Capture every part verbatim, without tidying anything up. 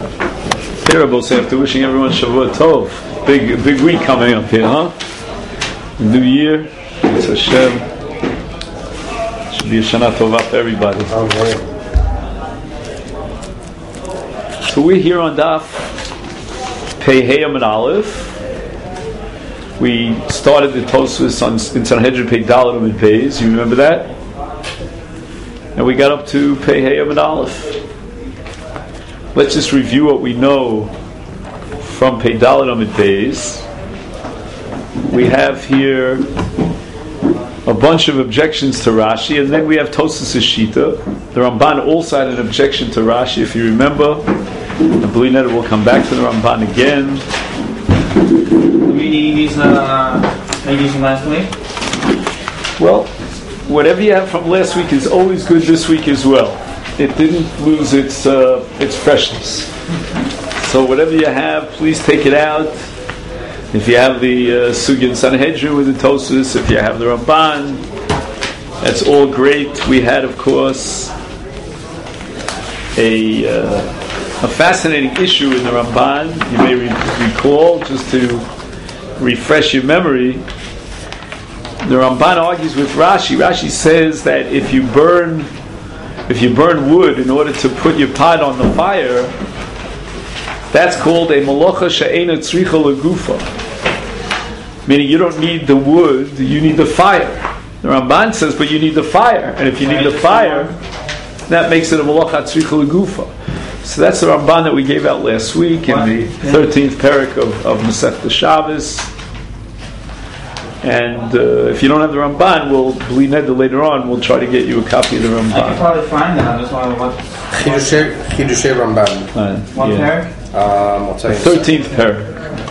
Terrible. So after wishing everyone Shavua Tov, big big week coming up here, huh? New year, it's Hashem. Should be a Shana Tova for everybody. So we're here on Daf Pei Hey Amud Aleph. We started the Tosfos on in Sanhedrin Pei Dalet Amud Beis. You remember that? And we got up to Pei Hey Amud Aleph. Let's just review what we know from Pei Dalet Amud Beis. We have here a bunch of objections to Rashi, and then we have Tosfos Shita. The Ramban also had an objection to Rashi, if you remember. I believe that we'll come back to the Ramban again. Did we use uh, using last week? Well, whatever you have from last week is always good this week as well. It didn't lose its uh, its freshness. So whatever you have, please take it out. If you have the uh, Sugya and Sanhedrin with the Tosfos, if you have the Ramban, that's all great. We had, of course, a uh, a fascinating issue in the Ramban. You may re- recall, just to refresh your memory, the Ramban argues with Rashi. Rashi says that if you burn if you burn wood in order to put your pot on the fire, that's called a malacha she'ena tzricha legufa. Meaning you don't need the wood, you need the fire. The Ramban says, but you need the fire. And if you need the fire, that makes it a malacha tzricha legufa. So that's the Ramban that we gave out last week in the thirteenth parak of, of Masechta Shabbos. And uh, if you don't have the Ramban, we'll bli neder later on. We'll try to get you a copy of the Ramban. I can probably find that. I just want to watch. Chidushei Ramban. Uh, One yeah. parak? Um, I'll tell The you. thirteenth parak.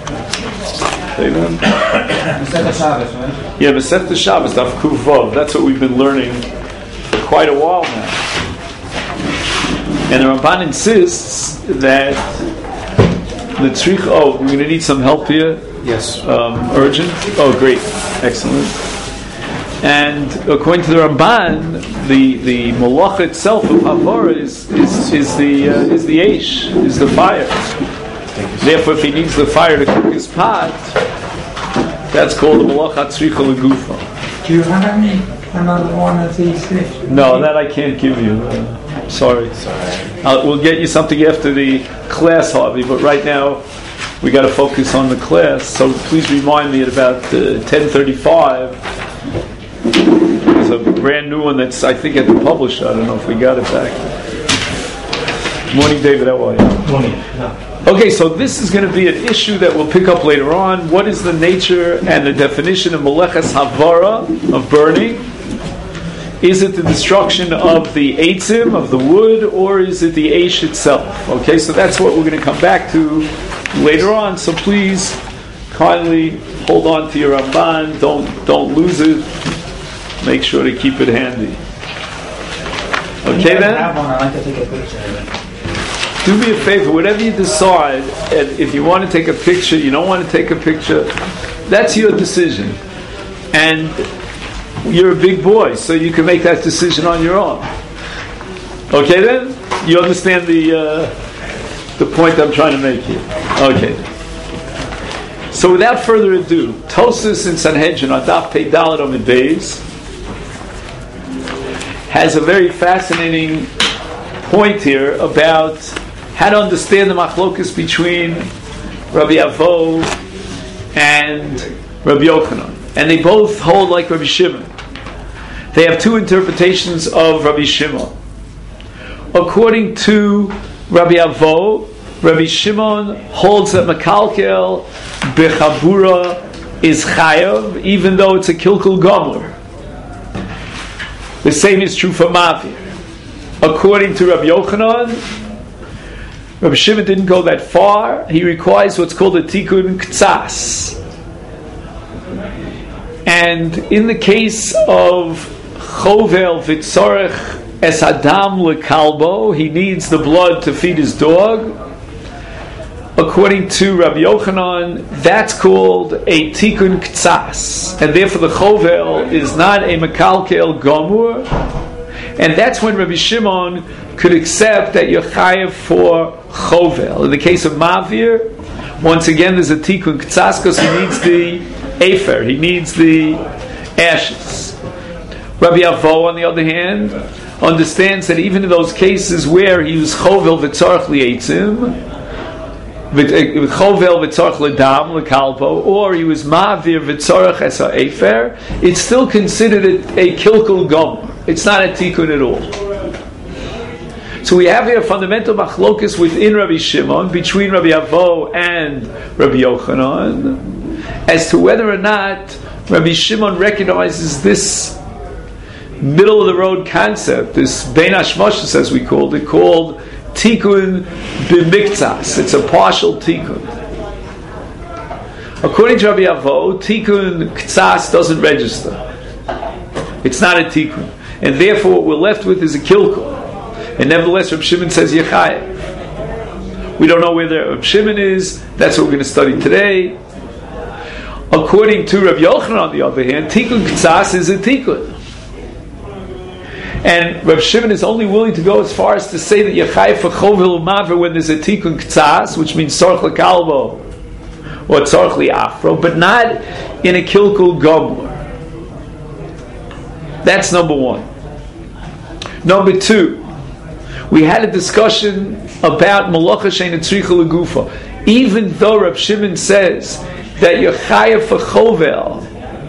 Masechta Shabbos, right? Yeah, Masechta Shabbos, Daf Kuv Vav. That's what we've been learning for quite a while now. And the Ramban insists that the tzrich. Oh, we're going to need some help here. Yes. Um, urgent. Oh, great, excellent. And according to the Ramban, the the malacha itself of havara is is is the uh, is the eish, is the fire. Therefore, if he needs the fire to cook his pot, that's called the malacha tzricha legufa. Do you have any another one of these things? No, that I can't give you. Uh, sorry. Sorry. Uh, we'll get you something after the class, Harvey. But right now, we got to focus on the class. So please remind me at about uh, ten thirty-five. There's a brand new one that's, I think, at the publisher. I don't know if we got it back. Morning, David. How are you? Morning. Okay, so this is going to be an issue that we'll pick up later on. What is the nature and the definition of Melechas Havara, of burning? Is it the destruction of the eitzim, of the wood, or is it the eish itself? Okay, so that's what we're going to come back to later on. So please, kindly hold on to your Ramban. Don't don't lose it. Make sure to keep it handy. Okay, then? I have one. I'd like to take a picture of it. Do me a favor, whatever you decide, and if you want to take a picture, you don't want to take a picture, that's your decision. And you're a big boy, so you can make that decision on your own. Okay then? You understand the uh, the point I'm trying to make here? Okay. So without further ado, Tosfos in Sanhedrin on Daf Pei Dalet Amud Beis has a very fascinating point here about how to understand the machlokus between Rabbi Avo and Rabbi Yochanan. And they both hold like Rabbi Shimon. They have two interpretations of Rabbi Shimon. According to Rabbi Avo, Rabbi Shimon holds that Mekalkel Bechabura is Chayav, even though it's a Kilkul Gomor. The same is true for Mavir. According to Rabbi Yochanan, Rabbi Shimon didn't go that far. He requires what's called a Tikkun Ktsas. And in the case of Chovel Vitzorech Es Adam Lekalbo, he needs the blood to feed his dog. According to Rabbi Yochanan, that's called a Tikkun Ktsas. And therefore the Chovel is not a Mekalkel Gomur. And that's when Rabbi Shimon could accept that you're chayav for chovel. In the case of mavir, once again there's a tikkun ktsas because he needs the afer, he needs the ashes. Rabbi Avo, on the other hand, understands that even in those cases where he was chovel v'tzarch li'etzim, chovel v'tzarch l'dam l'kalpo, or he was mavir v'tzarch es ha'efer, it's still considered a, a kilkul gomer. It's not a tikkun at all. So we have here a fundamental machlokus within Rabbi Shimon, between Rabbi Avo and Rabbi Yochanan, as to whether or not Rabbi Shimon recognizes this middle of the road concept, this bein hashmashos as we called it, called tikkun b'miktsas. It's a partial tikkun. According to Rabbi Avo, tikkun ktsas doesn't register. It's not a tikkun, and therefore what we're left with is a kilkul. And nevertheless, Rabbi Shimon says yechayev. We don't know where the Rabbi Shimon is. That's what we're going to study today. According to Rabbi Yochanan, on the other hand, tikkun ktsas is a tikkun. And Rav Shimon is only willing to go as far as to say that Yechai for Chovel U'Maver when there's a Tikkun Ktsas, which means Tzorch L'Kalbo or Tzorch L'Afro, but not in a Kilkul Gomor. That's number one. Number two, we had a discussion about Malacha Sheina Tzricha L'Gufa. Even though Rav Shimon says that Yechai for Chovel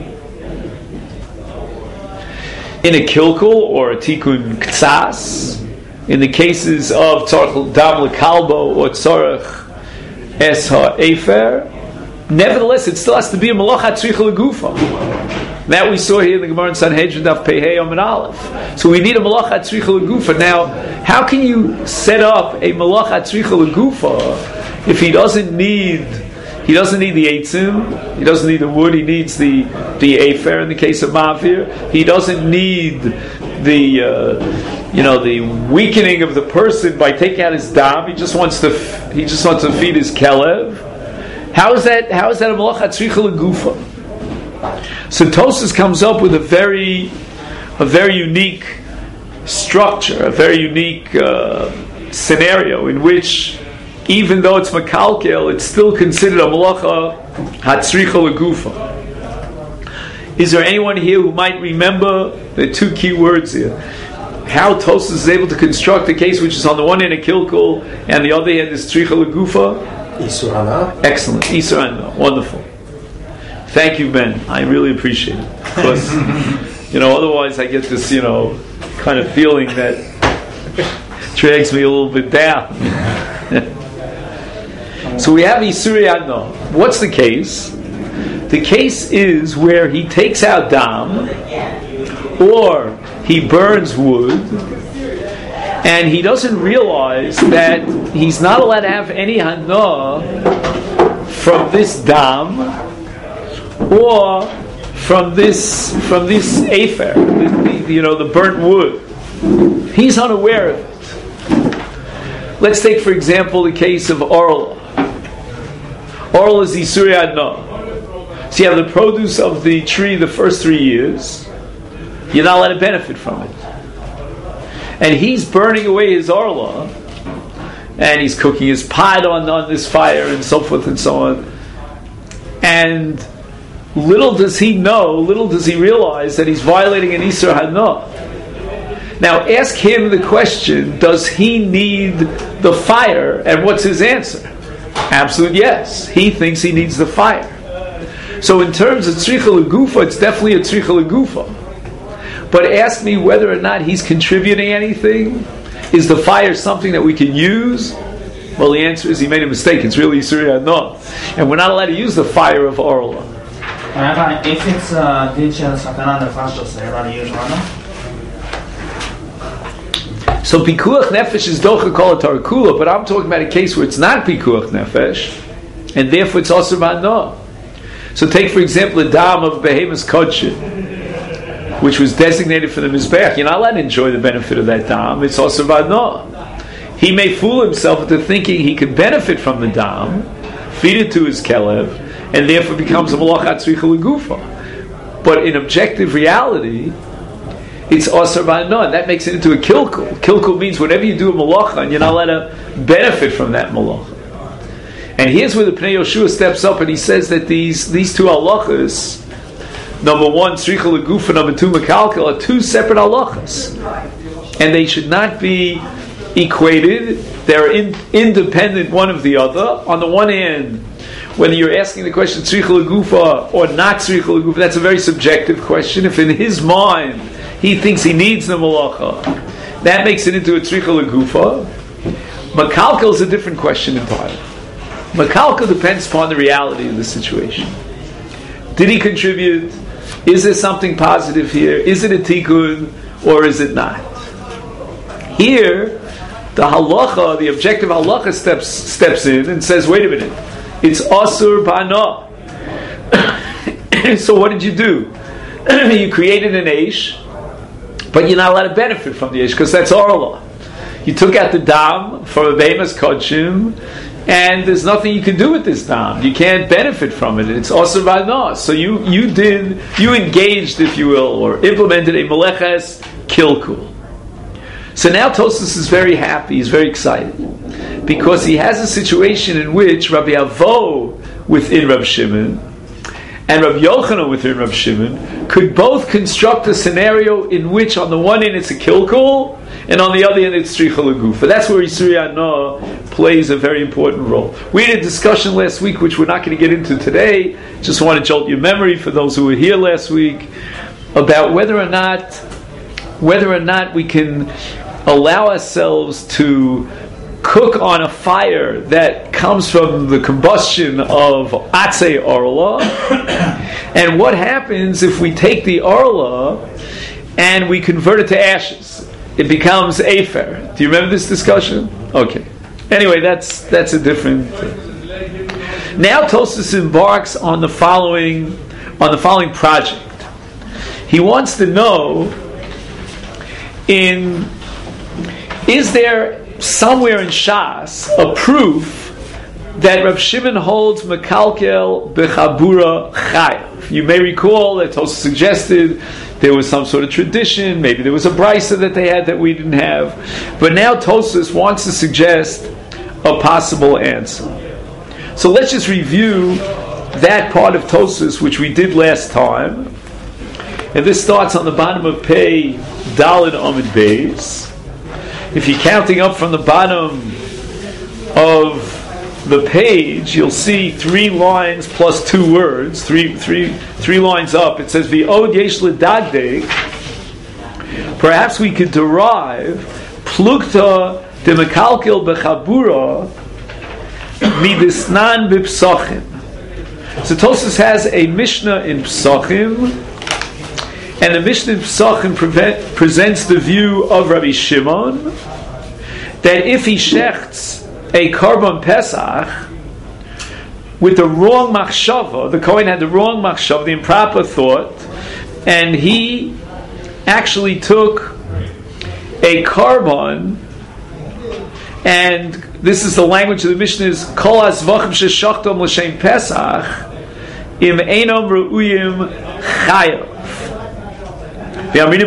in a kilkul or a tikkun ktsas, in the cases of tzorch dam lekalbo or tzorch es ha'efer, nevertheless it still has to be a malacha tzricha legufa. That we saw here in the Gemara in Sanhedrin Daf Pehei Amud Aleph. So we need a malacha tzricha legufa. Now, how can you set up a malacha tzricha legufa if he doesn't need He doesn't need the eitzim, he doesn't need the wood, he needs the the afer in the case of mavir. He doesn't need the uh, you know the weakening of the person by taking out his dam. He just wants to he just wants to feed his kelev. How is that? How is that a malacha tzricha legufa? So Tosfos comes up with a very a very unique structure, a very unique uh, scenario in which, even though it's makalkel, it's still considered a malacha hatzricha legufa. Is there anyone here who might remember the two key words here? How Tosfos is able to construct a case which is on the one hand a kilkul and the other hand is tzricha legufa? Isur hana. Excellent. Isur hana. Wonderful. Thank you, Ben. I really appreciate it. Because, you know, otherwise I get this, you know, kind of feeling that drags me a little bit down. So we have Isuri Adno. What's the case? The case is where he takes out dam, or he burns wood, and he doesn't realize that he's not allowed to have any hana from this dam, or from this from this afer, the, the, you know, the burnt wood. He's unaware of it. Let's take, for example, the case of Orla. Orla is Isuri Adno. So you have the produce of the tree the first three years. You're not allowed to benefit from it. And he's burning away his Orla, and he's cooking his pot on, on this fire, and so forth and so on. And little does he know, little does he realize that he's violating an Isur Hana. Now ask him the question, does he need the fire? And what's his answer? Absolute yes. He thinks he needs the fire. So in terms of tzricha legufa, it's definitely a tzricha legufa. But ask me whether or not he's contributing anything. Is the fire something that we can use? Well, the answer is he made a mistake. It's really Yisuri Hana. And we're not allowed to use the fire of Orla. Rabbi, if it's uh, ditcha sakana nefashos, are you allowed to use Hana? So pikuach nefesh is docha kol tarakula, but I'm talking about a case where it's not pikuach nefesh, and therefore it's also Hana. So take, for example, the dam of Behemoth's Kodshin, which was designated for the Mizbeach. You're not allowed to enjoy the benefit of that dam. It's also V'adno. He may fool himself into thinking he could benefit from the dam, feed it to his kelev, and therefore becomes a malach hatzricha legufa. But in objective reality, it's Asar Ba'ana, and that makes it into a kilkul. Kilkul means whenever you do a malacha, and you're not allowed to benefit from that malacha. And here's where the Pnei Yoshua steps up, and he says that these these two halachas, number one, Tzricha L'Gufa, number two, Mekalkel, are two separate halachas. And they should not be equated. They're in, independent one of the other. On the one hand, whether you're asking the question Tzricha L'Gufa or not Tzricha L'Gufa, that's a very subjective question. If in his mind he thinks he needs the malacha, that makes it into a Tzricha L'Gufa. Mekalkel is a different question entirely. Mekalkel depends upon the reality of the situation. Did he contribute? Is there something positive here? Is it a tikkun or is it not? Here, the halacha, the objective halacha steps steps in and says, wait a minute, it's asur ba'ana. So what did you do? You created an eish, but you're not allowed to benefit from the eish because that's orla. You took out the dam from a behemoth's kodshim, and there's nothing you can do with this dam. You can't benefit from it. It's asur ba'ana. So you you did you engaged, if you will, or implemented a meleches kilkul. So now Tosfos is very happy, he's very excited, because he has a situation in which Rabbi Avo within Rabbi Shimon and Rabbi Yochanan within Rabbi Shimon could both construct a scenario in which on the one end it's a kilkul and on the other end it's Tzricha L'Gufa. That's where Yisuri Anah plays a very important role. We had a discussion last week which we're not going to get into today, just want to jolt your memory for those who were here last week, about whether or not whether or not we can allow ourselves to cook on a fire that comes from the combustion of Atzei Orla, and what happens if we take the Orla and we convert it to ashes? It becomes Afer. Do you remember this discussion? Okay. Anyway, that's that's a different thing. Now Tosfos embarks on the following on the following project. He wants to know, in is there somewhere in Shas a proof that Rav Shimon holds Mekalkel Bechabura Chayav? You may recall that Tosfos suggested there was some sort of tradition, maybe there was a brisa that they had that we didn't have, but now Tosfos wants to suggest a possible answer. So let's just review that part of Tosfos which we did last time, and this starts on the bottom of Pei Daled Amud Beis. If you're counting up from the bottom of the page, you'll see three lines plus two words, three, three, three lines up. It says, V'od yesh l'dagdeg. Perhaps we could derive plukta de mekalkel bechabura midisnan b'psachim. So Tosfos has a Mishnah in Psachim, and the Mishnah in Psachim prevent, presents the view of Rabbi Shimon that if he shechts a Korban Pesach with the wrong machshava, the Kohen had the wrong machshava, the improper thought, and he actually took a Korban, and this is the language of the Mishnah, is Kol HaZvachim Sheshachtom L'Shem Pesach Im Einom Re'uyim Chayav. So Rav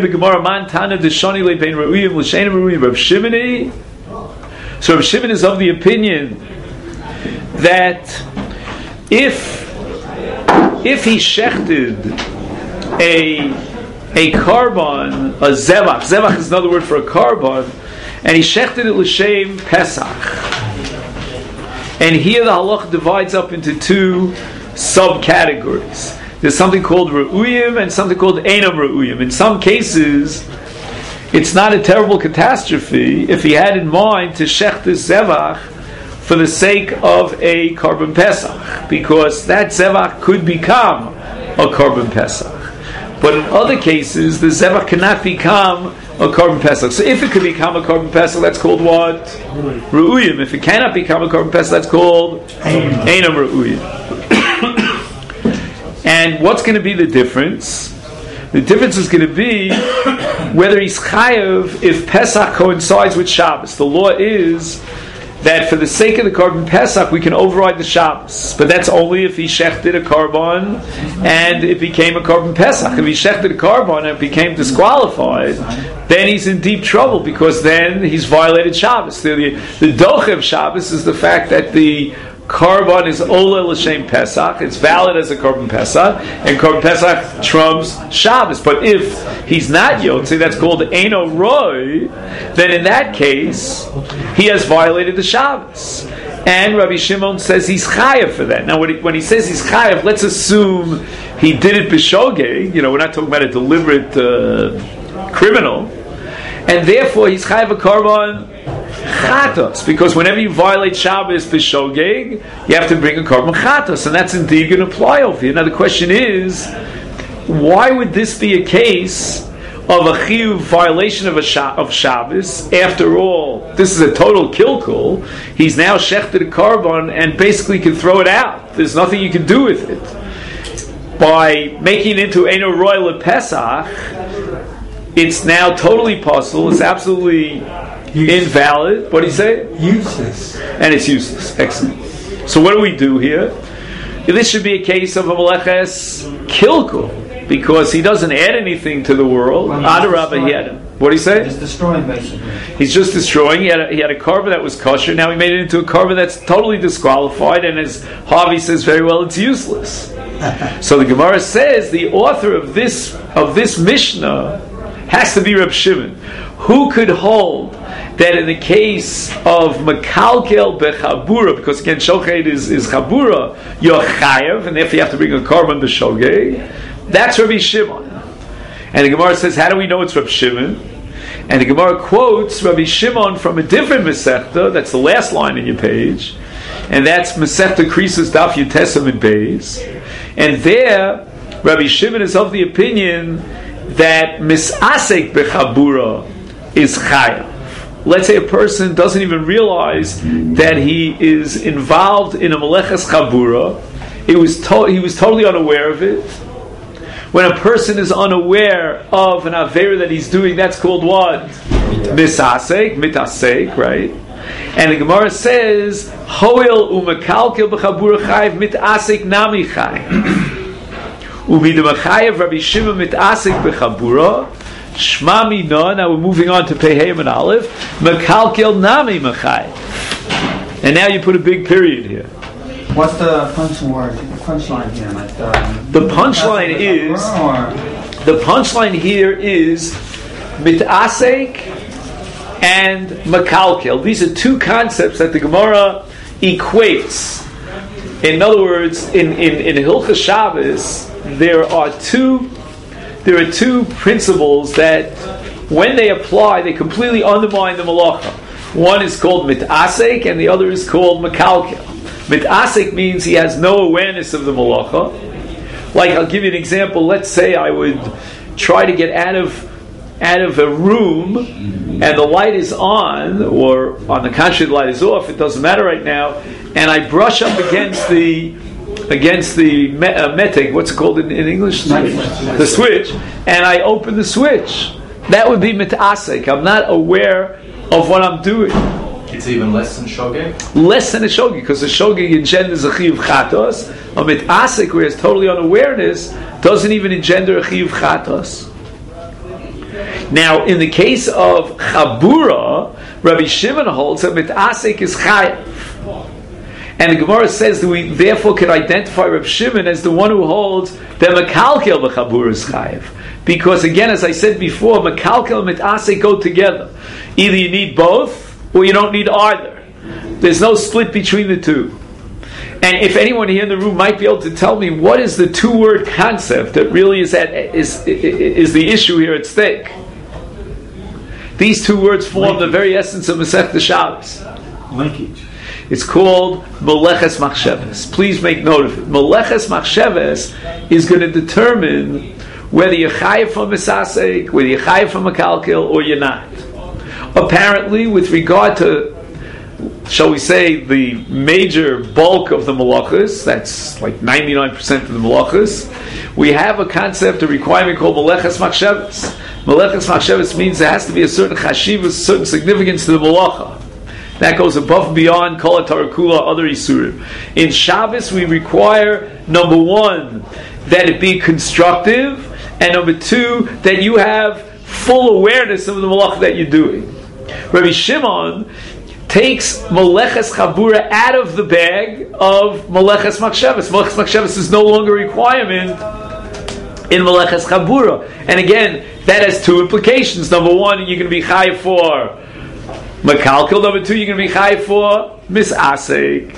Shimon is of the opinion that if if he shechted a a korban, a zevach, zevach is another word for a korban, and he shechted it l'shem Pesach, and here the halach divides up into two subcategories. There's something called Re'uyim and something called Einam Re'uyim. In some cases, it's not a terrible catastrophe if he had in mind to shech this zevach for the sake of a Korban Pesach, because that zevach could become a Korban Pesach. But in other cases, the zevach cannot become a Korban Pesach. So if it could become a Korban Pesach, that's called what? Re'uyim. If it cannot become a Korban Pesach, that's called Einam Re'uyim. And what's going to be the difference? The difference is going to be whether he's chayav if Pesach coincides with Shabbos. The law is that for the sake of the Korban Pesach we can override the Shabbos, but that's only if he shechted a Korban and it became a Korban Pesach. If he shechted a Korban and it became disqualified, then he's in deep trouble, because then he's violated Shabbos. The, the, the Doche of Shabbos is the fact that the Korban is Ola L'Shem Pesach, it's valid as a Korban Pesach, and Korban Pesach trumps Shabbos. But if he's not Yotze, that's called Eino Roy, then in that case, he has violated the Shabbos. And Rabbi Shimon says he's Chayav for that. Now when he, when he says he's Chayav, let's assume he did it B'Shogeg, you know, we're not talking about a deliberate uh, criminal, and therefore he's Chayav a Korban Chatos, because whenever you violate Shabbos b'shogeg, you have to bring a korban chatos, and that's indeed going to apply over here. Now the question is, why would this be a case of a chiyuv violation of a Sha- of Shabbos? After all, this is a total kilkul. He's now shechted a korban and basically can throw it out. There's nothing you can do with it. By making it into Eino Roy Pesach, it's now totally possible. It's absolutely invalid. What do you say? Useless. And it's useless. Excellent. So what do we do here? This should be a case of a meleches kilkul, because he doesn't add anything to the world. Adarabah, he had. What do you say? He's destroying, basically. He's just destroying. He had a, he had a korban that was kosher. Now he made it into a korban that's totally disqualified, and as Harvey says very well, it's useless. So the Gemara says the author of this of this Mishnah has to be Reb Shimon, who could hold that in the case of Mekalkel Bechabura, because again Shochet is, is Chabura, you're Chayav, and therefore you have to bring a korban B'Shogeg. That's Rabbi Shimon. And the Gemara says, how do we know it's Reb Shimon? And the Gemara quotes Rabbi Shimon from a different Masechta, that's the last line in your page, and that's Masechta Krisus Daf Yutesam in Beis. And there, Rabbi Shimon is of the opinion that Misasek Bechabura is Chayav. Let's say a person doesn't even realize that he is involved in a Meleches Chabura. It was to- he was totally unaware of it. When a person is unaware of an Aveira that he's doing, that's called what? Misasek, mitasek, right? And the Gemara says, Hoil u'mekalkel b'chabura chayiv mitasek nami chayiv. U'midamachayiv Rabbi Shimon mitasek b'chabura. Shma mina, now we're moving on to Pehei and Aleph. Mekalkel nami mechayiv. And now you put a big period here. What's the punch word? The punchline here? Like the, the punchline is the punchline here is mitasek and mekalkel. These are two concepts that the Gemara equates. In other words, in in in Hilchos Shabbos, there are two there are two principles that, when they apply, they completely undermine the malacha. One is called mitasek, and the other is called mekalkel. Mitasek means he has no awareness of the malacha. Like, I'll give you an example. Let's say I would try to get out of out of a room, and the light is on, or on the contrary, the light is off. It doesn't matter right now. And I brush up against the against the me, uh, meteg. What's it called in, in English? The switch. And I open the switch. That would be mitasek. I'm not aware of what I'm doing. It's even less than shogeg? Less than a shogeg, because the shogeg engenders a chiyuv chatos. A mitasek, where it's totally unawareness, doesn't even engender a chiyuv chatos. Now, in the case of chabura, Rabbi Shimon holds that mitasek is chayav. And the Gemara says that we therefore can identify Rabbi Shimon as the one who holds that mekalkel b'chabura is chayav. Because again, as I said before, mekalkel and mitasek go together. Either you need both, or you don't need either. There's no split between the two. And if anyone here in the room might be able to tell me what is the two-word concept that really is at is is the issue here at stake. These two words form the very essence of Masechta Shabbos. linkage. It's called Meleches Machsheves. Please make note of it. Meleches Machsheves is going to determine whether you're chayiv from Misasek, whether you're chayiv from a kalkil, or you're not. Apparently, with regard to, shall we say, the major bulk of the malachas, that's like ninety-nine percent of the malachas, we have a concept, a requirement called Meleches Machsheves. Meleches Machsheves means there has to be a certain chashiv, a certain significance to the malacha. That goes above and beyond Kol HaTarakula, other Isurim. In Shabbos, we require, number one, that it be constructive, and number two, that you have full awareness of the malach that you're doing. Rabbi Shimon takes Meleches Chabura out of the bag of Meleches Machshavas. Meleches Machshavas is no longer a requirement in Meleches Chabura. And again, that has two implications. Number one, you're going to be chai for Makalkel. Number two, you're going to be chai for Misasek.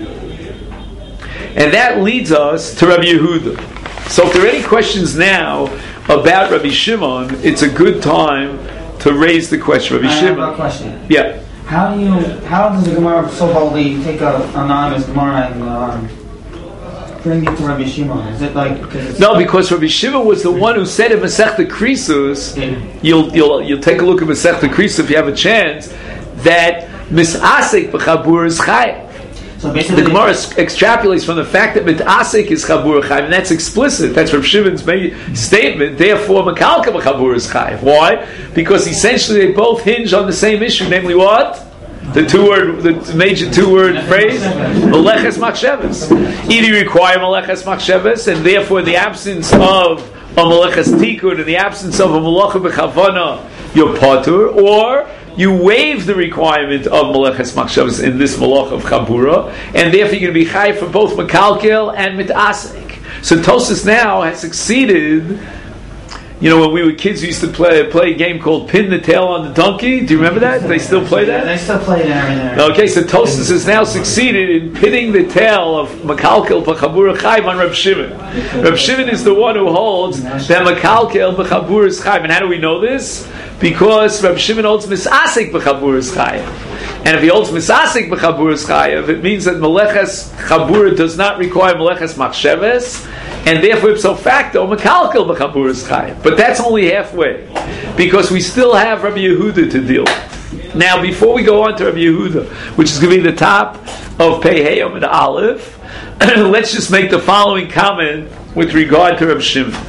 And that leads us to Rabbi Yehuda. So if there are any questions now about Rabbi Shimon, it's a good time to raise the question. Rabbi I Shimon. have a question. Yeah. How do you? How does the Gemara so boldly take a anonymous Gemara and um, bring it to Rabbi Shimon? Is it like because it's No, because Rabbi Shimon was the one who said in Masechta Krisus, Yeah. you'll you'll you'll take a look at Masechta Krisus if you have a chance, that Misasek b'Chabur is Chayv. so basically The Gemara extrapolates from the fact that Mitasek is Chabur Chayv, and that's explicit. That's Rabbi Shimon's main statement. Therefore, Makalka b'Chabur is Chayv. Why? Because essentially they both hinge on the same issue, namely what? The two-word, the major two-word phrase, Meleches Machshavas. Either you require Meleches Machshavas, and therefore, in the absence of a Meleches Tikkun, in the absence of a Melacha b'Chavana, you're Patur, or you waive the requirement of Meleches Machshavas in this Malach of Chabura, and therefore you're going to be Chai for both Makalkel and Mitasek. So Tosas now has succeeded. You know, when we were kids, we used to play play a game called Pin the Tail on the Donkey. Do you remember that? They still play Yeah, that? they still play there and there. Okay, so Tosas has now succeeded in pinning the tail of Makalkel b'Chabura Chayv on Reb Shimon. Reb Shimon is the one who holds that Makalkel b'Chabura is Chayv. And how do we know this? Because Reb Shimon holds Misasek b'Chabura is Chayv. And if he holds Misasek b'Chabura is Chayv, it means that Meleches Chabura does not require Meleches Machsheves, and therefore ipso facto Makalkel b'Chabura is Chayv. But that's only halfway, because we still have Rabbi Yehuda to deal with. Now, before we go on to Rabbi Yehuda, which is going to be the top of Pei Heyom and Aleph, let's just make the following comment with regard to Rabbi Shimon.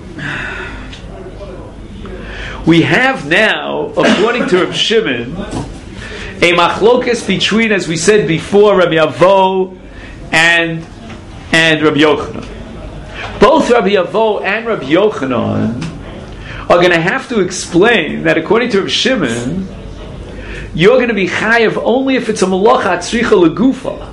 We have now, according to Rabbi Shimon, a machlokes between, as we said before, Rabbi Avo and and Rabbi Yochanan. Both Rabbi Avo and Rabbi Yochanan are going to have to explain that according to Rabbi Shimon, you're going to be chayav only if it's a malacha tzricha legufa.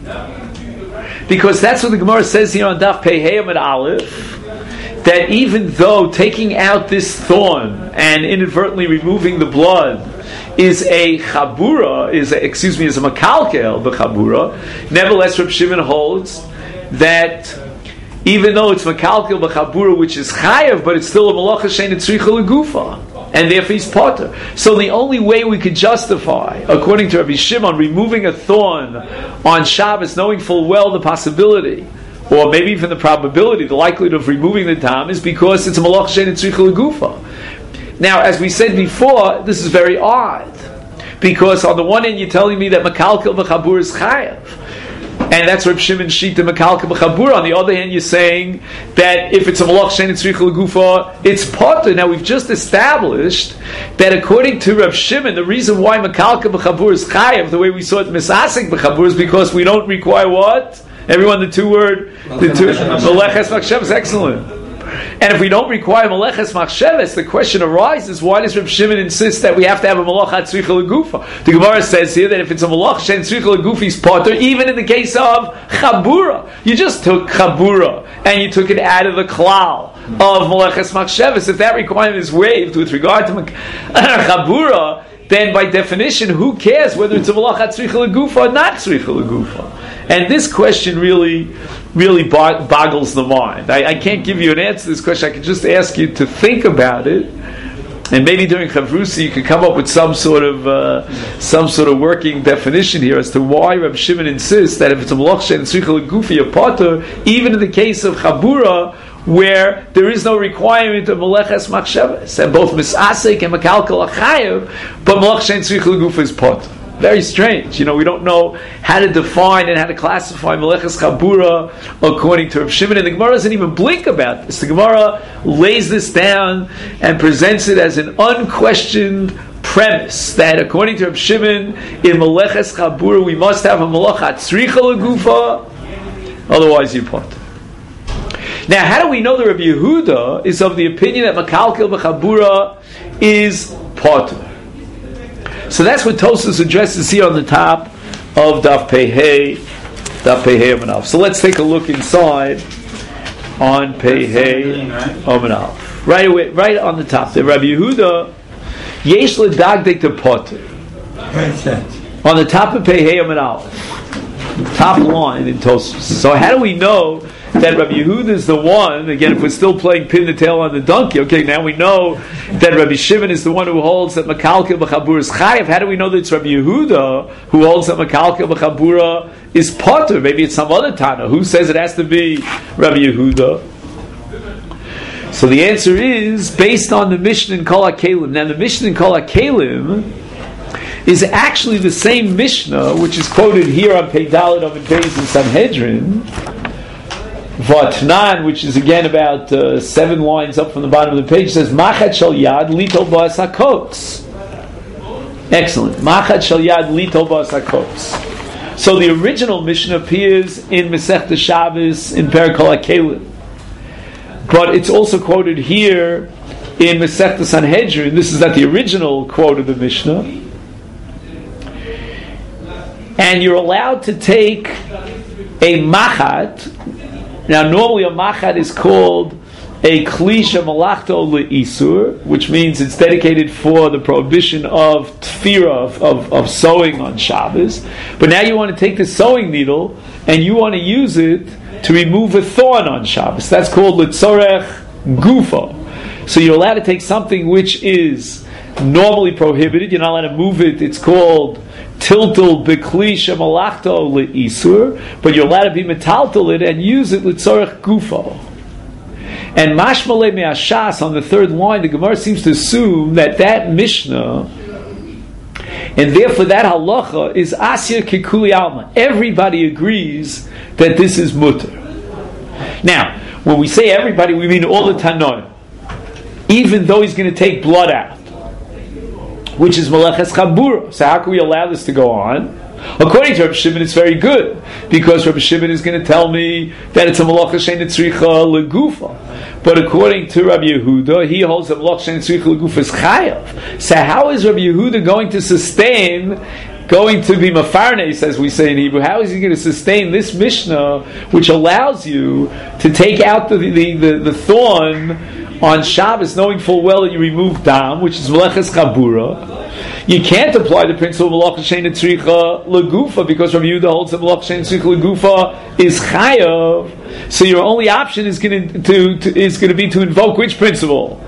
Because that's what the Gemara says here on Daf Pei Heyam and Aleph, that even though taking out this thorn and inadvertently removing the blood is a chabura, is a, excuse me, is a makalkel b'chabura, nevertheless Reb Shimon holds that even though it's makalkel b'chabura, which is chayav, but it's still a malacha shein tzricha legufa, and therefore he's potter. So the only way we could justify, according to Rabbi Shimon, removing a thorn on Shabbos, knowing full well the possibility, or maybe even the probability, the likelihood of removing the tam, is because it's a malach shein tzricha legufa. Now, as we said before, this is very odd, because on the one hand you're telling me that makalkel b'chabur is chayav, and that's Reb Shimon Shita makalkel b'chabur. On the other hand, you're saying that if it's a malach shein tzricha legufa, it's potter. Now, we've just established that according to Reb Shimon, the reason why makalkel b'chabur is chayav, the way we saw it misasek b'chabur, is because we don't require what? Everyone, the two word, the two, Meleches Machshavas, excellent. And if we don't require Meleches Machshavas, the question arises, why does Reb Shimon insist that we have to have a Malach HaTzricha Legufa? The Gemara says here that if it's a Malach Shein Tzricha Legufa, he's potter, even in the case of Chabura. You just took Chabura, and you took it out of the klal of Meleches Machshavas. If that requirement is waived with regard to Chabura, then by definition, who cares whether it's a Malach HaTzricha Legufa or not Tzricha Legufa? And this question really, really boggles the mind. I, I can't give you an answer to this question. I can just ask you to think about it, and maybe during Chavrusi you could come up with some sort of uh, some sort of working definition here as to why Reb Shimon insists that if it's a Malach Shein Tzricha Legufa, a potter, even in the case of Chabura, where there is no requirement of Meleches Machshavas, and both Misasek and Makalkel Achayev, but Malach Shein Tzricha Legufa is potter. Very strange. You know, we don't know how to define and how to classify Meleches Chabura according to Reb Shimon, and the Gemara doesn't even blink about this. The Gemara lays this down and presents it as an unquestioned premise that according to Reb Shimon, in Meleches Chabura we must have a Malacha Tzricha L'Gufa, otherwise you're potter. Now, how do we know that Rabbi Yehuda is of the opinion that Makalkel B'Chabura is potter? So that's what Tosfos addresses here on the top of Daf Pei Hey, Daf Pei Hey Amanav. So let's take a look inside on Pei Hey Amanav. Right away, right on the top there, Rabbi Yehuda, Yesh L'Dagdek to potter. On the top of Pei Hey Amanav, top line in Tosfos. So how do we know that Rabbi Yehuda is the one? Again, if we're still playing pin the tail on the donkey, okay, now we know that Rabbi Shimon is the one who holds that Makalkel B'Chabura is Chayav. How do we know that it's Rabbi Yehuda who holds that Makalkel B'Chabura is potter? Maybe it's some other Tana. Who says it has to be Rabbi Yehuda? So the answer is based on the Mishnah in Kol HaKelim. Now the Mishnah in Kol HaKelim is actually the same Mishnah which is quoted here on Pei Dalet Amud Beis in Sanhedrin, Vatnan, which is again about uh, seven lines up from the bottom of the page, says Machat Shal Yad Litol Ba'as HaKotz. Excellent. Machat Shal Yad Litol Ba'as HaKotz. So the original Mishnah appears in Masechta Shabbos in Perek Kol HaKelim, but it's also quoted here in Masechta Sanhedrin. This is not the original quote of the Mishnah. And you're allowed to take a machat. Now, normally a machat is called a klisha malachto le'isur, which means it's dedicated for the prohibition of tefira, of, of, of sewing on Shabbos. But now you want to take the sewing needle and you want to use it to remove a thorn on Shabbos. That's called letzorech gufa. So you're allowed to take something which is normally prohibited. You're not allowed to move it. It's called tiltal beklisha malachto le'isur, but you're allowed to be metaltal it and use it letzorech gufa. And mashmalei me'ashas on the third line, the Gemara seems to assume that that Mishnah, and therefore that halacha, is asir kikuli alma. Everybody agrees that this is mutter. Now, when we say everybody, we mean all the Tanoim, even though he's going to take blood out, which is Meleches Chabura. So how can we allow this to go on? According to Rabbi Shimon, it's very good, because Rabbi Shimon is going to tell me that it's a Malacha Shein Tzricha Legufa. But according to Rabbi Yehuda, he holds that Malacha Shein Tzricha Legufa is Chayav. So how is Rabbi Yehuda going to sustain, going to be Mafarnes, as we say in Hebrew? How is he going to sustain this Mishnah, which allows you to take out the the, the, the thorn on Shabbos, knowing full well that you remove dam, which is Meleches Chabura? You can't apply the principle of Malacha Shein Tzricha Legufa, because Rabbi Yehuda holds that Malacha Shein Tzricha Legufa is Chayav. So your only option is going to, to, to is going to be to invoke which principle?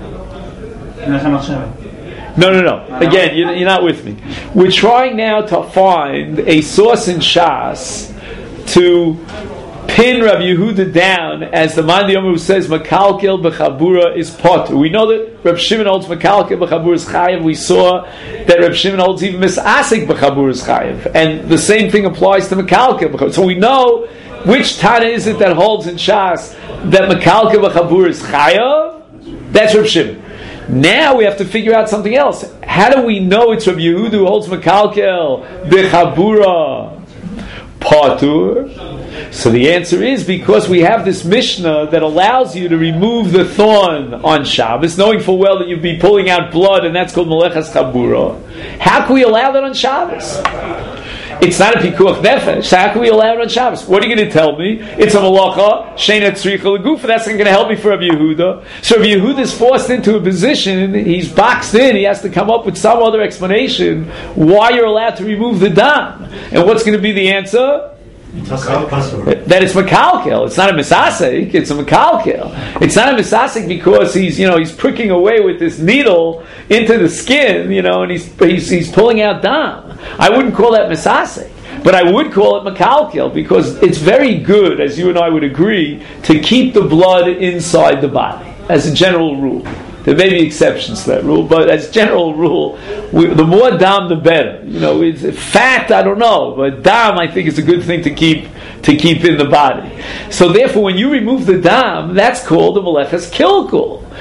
No, no, no. Again, you're, you're not with me. We're trying now to find a source in Shas to pin Rabbi Yehuda down as the man who says Makalkel B'Chabura is potter. We know that Rabbi Shimon holds Makalkel B'Chabura is Chayav. We saw that Rabbi Shimon holds even Misasik B'Chabura is Chayav. And the same thing applies to Makalkel B'Chabura. So we know which Tana is it that holds in Shas that Makalkel B'Chabura is Chayav? That's Rabbi Shimon. Now we have to figure out something else. How do we know it's Rabbi Yehuda who holds Makalkel B'Chabura Patur? So the answer is because we have this Mishnah that allows you to remove the thorn on Shabbos, knowing full well that you'd be pulling out blood, and that's called Meleches Chabura. How can we allow that on Shabbos? It's not a pikuach nefesh. So how can we allow it on Shabbos? What are you going to tell me? It's a malacha shein tzricha legufa. That's not going to help me for Rabbi Yehuda. So Rabbi Yehuda is forced into a position. He's boxed in. He has to come up with some other explanation why you're allowed to remove the dam. And what's going to be the answer? That it's makalkel. It's not a misasek. It's a makalkel. It's not a misasek because he's, you know, he's pricking away with this needle into the skin, you know, and he's he's, he's pulling out dam. I wouldn't call that misasek, but I would call it makalkel because it's very good, as you and I would agree, to keep the blood inside the body as a general rule. There may be exceptions to that rule, but as a general rule, we, the more dam, the better. You know, it's, fat, I don't know, but dam, I think, is a good thing to keep to keep in the body. So therefore, when you remove the dam, that's called the meleches kilkul.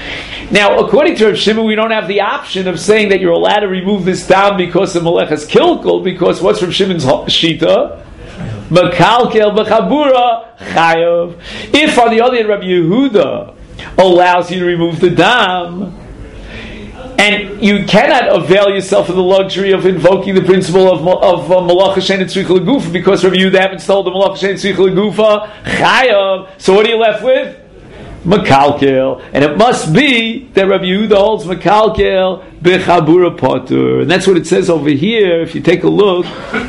Now, according to Rav Shimon, we don't have the option of saying that you're allowed to remove this dam because of Meleches Kilkel, because what's Rav Shimon's Shita? Makalkel b'chabura chayav. If, on the other hand, Rabbi Yehuda allows you to remove the dam, and you cannot avail yourself of the luxury of invoking the principle of of uh, malacha shein tzrich legufa, because Rabbi Yehuda haven't told the malacha shein tzrich legufa chayav. So what are you left with? Makalkel, and it must be that Rabbi Yehuda holds makalkel b'chabura potur, and that's what it says over here. If you take a look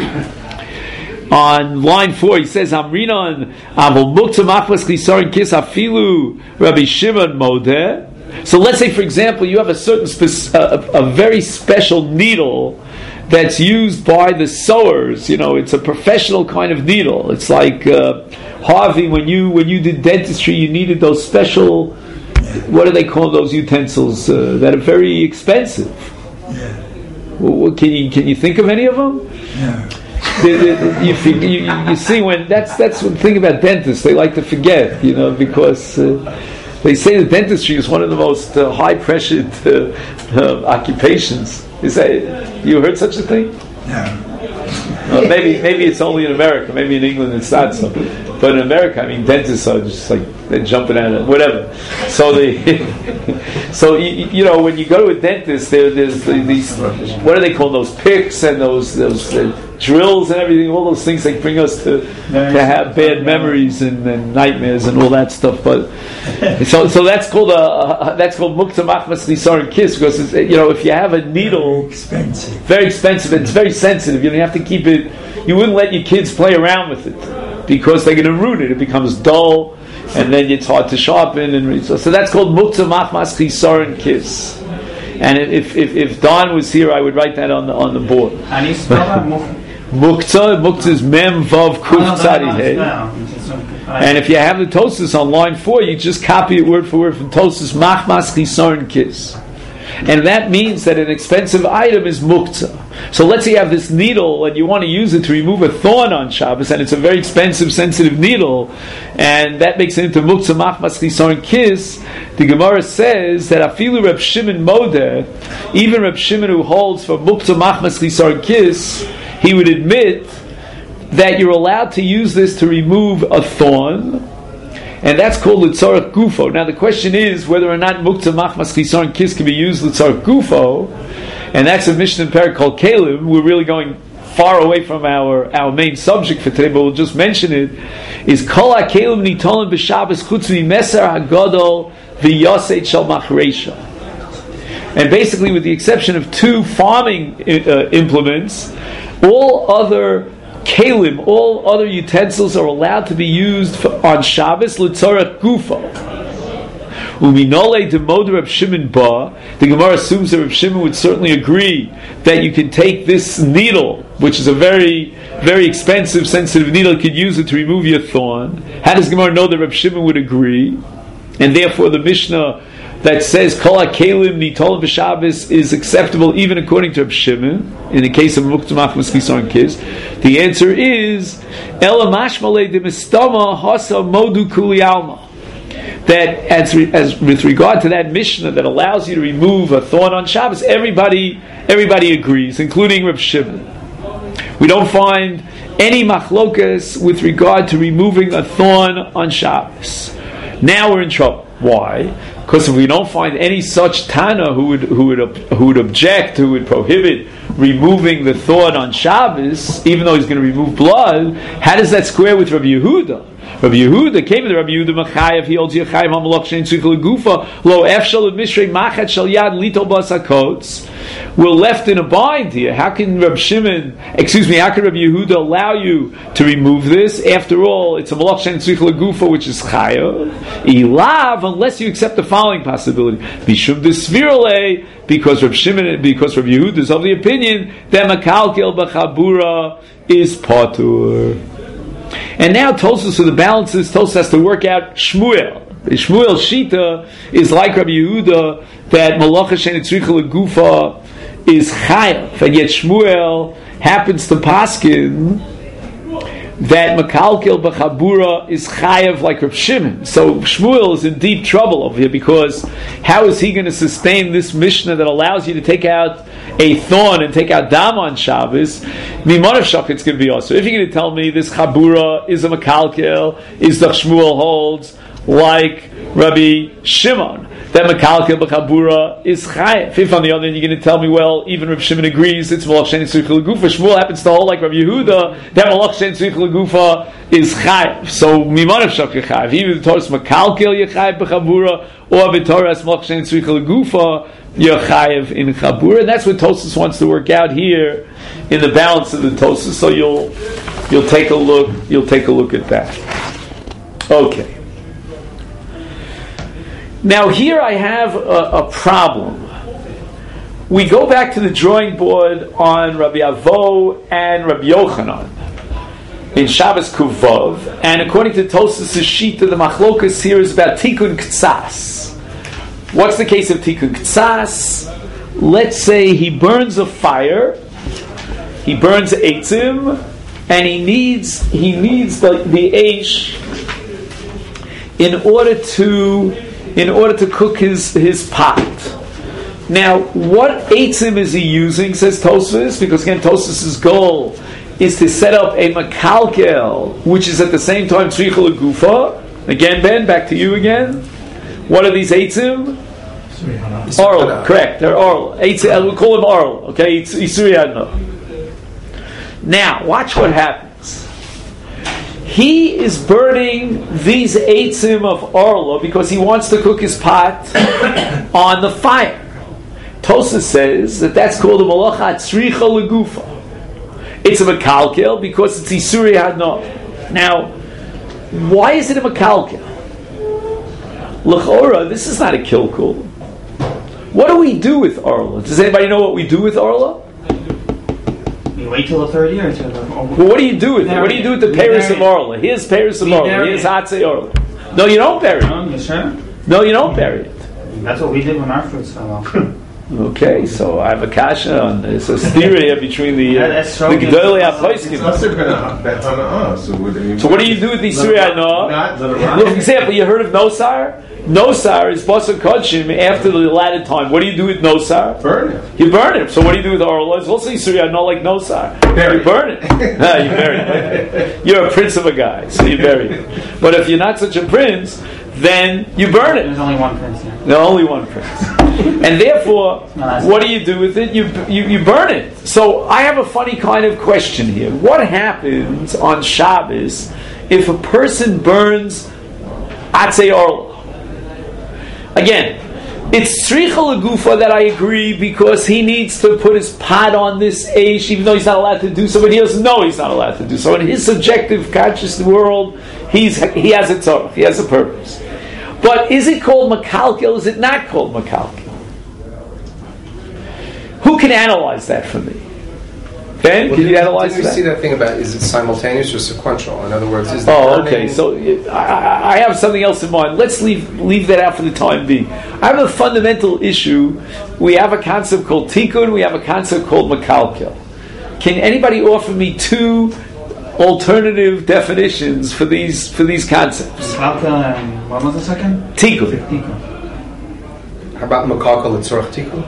on line four, he says, Amrinon, Avol Mukta Machmas Chisaron Kis Afilu Rabbi Shimon Modeh. So let's say, for example, you have a certain spe- a, a very special needle that's used by the sewers. You know, it's a professional kind of needle. It's like uh, Harvey, when you when you did dentistry, you needed those special, what do they call those utensils uh, that are very expensive? Yeah. Well, can you can you think of any of them? Yeah. The, the, you, you, you see, when that's that's the thing about dentists, they like to forget, you know, because uh, they say that dentistry is one of the most uh, high pressured uh, uh, occupations. Is that, you heard such a thing? Yeah. Uh, maybe maybe it's only in America. Maybe in England it's not so. But in America, I mean, dentists are just like they're jumping at it, whatever. So they, so you, you know, when you go to a dentist, there, there's these, what do they call those picks and those those uh, drills and everything, all those things that bring us to to have bad memories and, and nightmares and all that stuff. But so so that's called a, a that's called mukta machmas chisaron kiss, because it's, you know, if you have a needle, Very expensive, very expensive, it's very sensitive. You don't have to keep it. You wouldn't let your kids play around with it, because they're going to ruin it. It becomes dull, and then it's hard to sharpen. And so, so that's called mukta machmas chisaron kiss. And if, if if Don was here, I would write that on the on the board. How do you spell that? Muk- Mukta, mukta is mem vav kuf tzadi hey. And if you have the Tosfos on line four, you just copy it word for word from Tosfos, machmas chisaron kiss. And that means that an expensive item is mukta. So let's say you have this needle and you want to use it to remove a thorn on Shabbos, and it's a very expensive, sensitive needle, and that makes it into mukta machmas chisaron kiss. The Gemara says that afilu Reb Shimon Modeh, even Reb Shimon who holds for mukta machmas chisaron kiss, he would admit that you're allowed to use this to remove a thorn, and that's called litzarach gufo. Now the question is whether or not mukta machmas chisaron kiss can be used litzarach gufo, and that's a Mishnah in Perek called Kalim. We're really going far away from our, our main subject for today, but we'll just mention it. Is kol ha-kalim nitolim b'Shabbos chutz mi-meser hagadol v'yoseit shel machresha. And basically, with the exception of two farming uh, implements, all other kalim, all other utensils are allowed to be used for, on Shabbos litzarach gufo. Uminole demod Reb Shimon ba. The Gemara assumes that Reb Shimon would certainly agree that you can take this needle, which is a very, very expensive, sensitive needle, you could use it to remove your thorn. How does Gemara know that Reb Shimon would agree? And therefore, the Mishnah that says kol ha-kalim nitolim b'Shabbos is acceptable even according to Reb Shimon in the case of mukta machmas chisaron kiss. The answer is ela mashmalei de mistama hasa modu kuli alma. That as, re, as with regard to that Mishnah that allows you to remove a thorn on Shabbos, everybody everybody agrees, including Reb Shimon. We don't find any machlokas with regard to removing a thorn on Shabbos. Now we're in trouble. Why? Because if we don't find any such Tana who would who would who would object, who would prohibit removing the thorn on Shabbos, even though he's going to remove blood, how does that square with Rabbi Yehuda? Rabbi Yehuda came to Rabbi Yehuda Machayev. He holds Yechayev Hamalach Shein Tzricha Legufa Lo Efshal Mishrei Machat Shal Yad Lito Bas Hakots. We're left in a bind here. How can Rabbi Shimon, excuse me, how can Rabbi Yehuda allow you to remove this? After all, it's a Malach Shein Tzricha Legufa, which is Chayav. Ilav, unless you accept the following possibility: Bishum Desvirale, because Rabbi Shimon, because Rabbi Yehuda is of the opinion that Makalkel B'Chabura is Patur. And now Tosfos, so the balances, Tosfos has to work out Shmuel. Shmuel's Shita is like Rabbi Yehuda, that Malacha Shein Tzricha Legufa is Chayav, and yet Shmuel happens to paskin that Makalkel B'Chabura is Chayev like Reb Shimon. So Shmuel is in deep trouble over here, because how is he going to sustain this Mishnah that allows you to take out a thorn and take out dam on Shabbos? Mimanav Shach, it's going to be also. If you're going to tell me this Chabura is a Makalkel, is the Shmuel holds like Rabbi Shimon, that Makalkel B'Chabura is Chayev. If on the other hand you're going to tell me, well, even Rabbi Shimon agrees it's Malach Shein Tzrich L'Gufa, Shmuel happens to hold like Rabbi Yehuda that Malach Shein Tzrich L'Gufa is Chayev. So Mimanav Shach Yechayev. Either the Torah is Makalkel Yechayev B'Chabura, or the Torah is Malach Shein Tzrich L'Gufa Yechayev in Chabura. And that's what Tosfos wants to work out here in the balance of the Tosfos. So you'll you'll take a look. You'll take a look at that. Okay. Now here I have a, a problem. We go back to the drawing board on Rabbi Avo and Rabbi Yochanan in Shabbos Kuvov, and according to Tosfos' Shita, the machlokas here is about Tikkun Ktsas. What's the case of Tikkun Ktsas? Let's say he burns a fire, he burns eitzim, and he needs he needs the, the eish in order to in order to cook his, his pot. Now, what eitzim is he using, says Tosfos? Because again, Tosfos' goal is to set up a makalkel, which is at the same time tzricha l'gufa. Again, Ben, back to you again. What are these eitzim? Oral, correct. They're oral. Eitzim, we call them oral. Okay, it's isuri adno. Now, watch what happens. He is burning these eitzim of Orla because he wants to cook his pot on the fire. Tosfos says that that's called a malacha tzricha legufa. It's a makalkel because it's isuri hadno. Now, why is it a makalkel? L'chora, this is not a kilkul. What do we do with Orla? Does anybody know what we do with Orla? You wait till the third year to the, well, what do you do with it? What do you do with the Paris of Orla? Here's Paris of Orla. Here's Hatzei Orla. No, you don't bury it. No, you sure? No, you don't bury it. That's what we did when our fruits fell off. Okay, so I have a kasha on this. A theory between the uh, the Gedolei HaPoskim. So what do you do with the Surya Noah? For example, you heard of Nosar? Nosar is Basar Kodshim after the latter time. What do you do with Nosar? Burn it. You burn it. So what do you do with Orla? It's also Surya Noah like Nosar. Bury you burn it. No, you bury it. You're a prince of a guy, so you bury it. But if you're not such a prince, then you burn it. There's only one prince here. There's only one prince. And therefore, what do you do with it? You, you you burn it. So I have a funny kind of question here. What happens on Shabbos if a person burns Atzei Orla? Again, it's tzricha legufa that I agree because he needs to put his pot on this eish, even though he's not allowed to do so, but he doesn't know he's not allowed to do so. In his subjective conscious world, he's he has a tzorach, he has a purpose. But is it called makalkel? Is it not called makalkel? Who can analyze that for me? Ben, well, can you analyze did that? Did we see that thing about is it simultaneous or sequential? In other words, is the Oh, burning... okay. So I, I have something else in mind. Let's leave leave that out for the time being. I have a fundamental issue. We have a concept called tikkun. We have a concept called makalkel. Can anybody offer me two alternative definitions for these for these concepts? Makalkel and what was the second? Tikkun. Tikkun. How about makalkel and tzorach tikkun?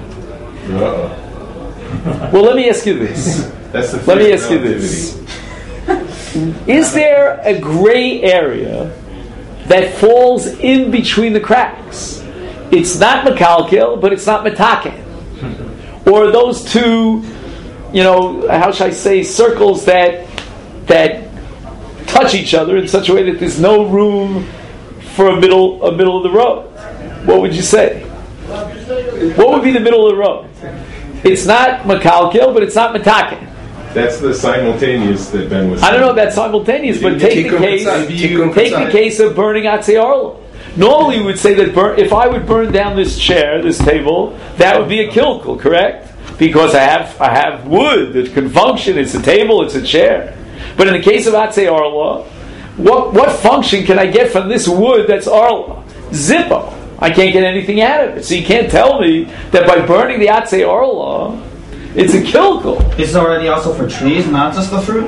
Well, let me ask you this. That's the Let me ask you this. Is there a gray area that falls in between the cracks? It's not makalkel, but it's not metaken. Or those two, you know, how shall I say, circles that that touch each other in such a way that there's no room for a middle a middle of the road. What would you say? What would be the middle of the road? It's not makalkel, but it's not metaken. That's the simultaneous that Ben was saying. I don't know if that's simultaneous, but take the case take the case of burning Atzei Orla. Normally we would say that burn, if I would burn down this chair, this table, that would be a kilkel, correct? Because I have I have wood that can function. It's a table, it's a chair. But in the case of Atzei Orla, what what function can I get from this wood that's Orla? Zippo. I can't get anything out of it. So you can't tell me that by burning the Atzei Orla, it's a kilkel. It's already also for trees, not just the fruit?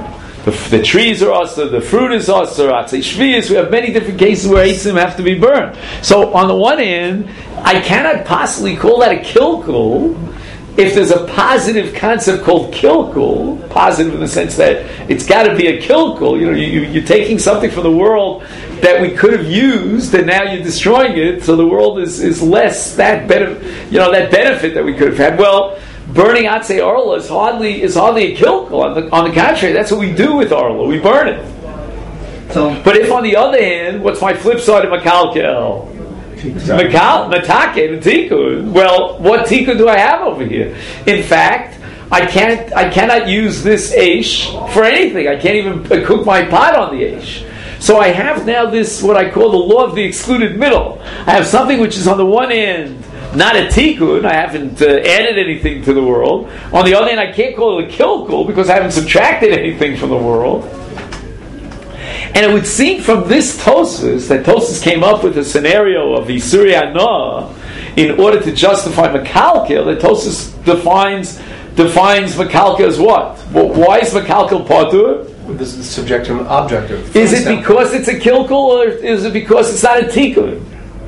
the, the trees are also, the fruit is also, atzei shvius. We have many different cases where eitzim have to be burned. So on the one hand, I cannot possibly call that a kilkul if there's a positive concept called kilkul, positive in the sense that it's got to be a kilkul. You know, you, you're taking something from the world that we could have used, and now you're destroying it. So the world is, is less that benefit, you know, that benefit that we could have had. Well, burning atzei arla is hardly is hardly a kilkul. On the, on the contrary, that's what we do with arla. We burn it. So, but if on the other hand, what's my flip side of makalkel? Makal, matake, and tikkun. Well, what tikkun do I have over here? In fact, I can't. I cannot use this eish for anything. I can't even cook my pot on the eish. So I have now this what I call the law of the excluded middle. I have something which is on the one end not a tikkun. I haven't uh, added anything to the world. On the other hand, I can't call it a kilkul because I haven't subtracted anything from the world. And it would seem from this Tosfos that Tosfos came up with a scenario of the Isuri Hana in order to justify Makalkel, that Tosfos defines defines Makalkel as what? Well, why is Makalkel Patur? This is subjective and objective. Is it because it's a kilkul, or is it because it's not a tikkun?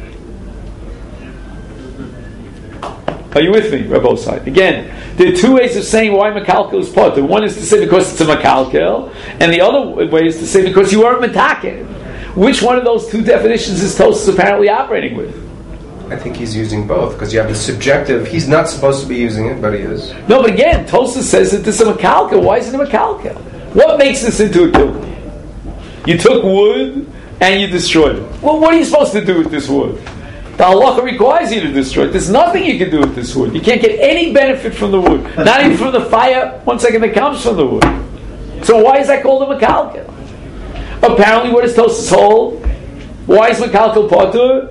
Are you with me, Rabbosai? Again, there are two ways of saying why Makalkel is Patur. One is to say because it's a Makalkel, and the other way is to say because you are Metaken. Which one of those two definitions is Tosfos apparently operating with? I think he's using both, because you have the subjective. He's not supposed to be using it, but he is. No, but again, Tosfos says that this is a Makalkel. Why is it a Makalkel? What makes this into a kilkul? You took wood and you destroyed it. Well, what are you supposed to do with this wood? The halacha requires you to destroy it. There's nothing you can do with this wood. You can't get any benefit from the wood. Not even from the fire, one second, that comes from the wood. So why is that called a makalkel? Apparently, what does Tosfos hold? Why is makalkel patur?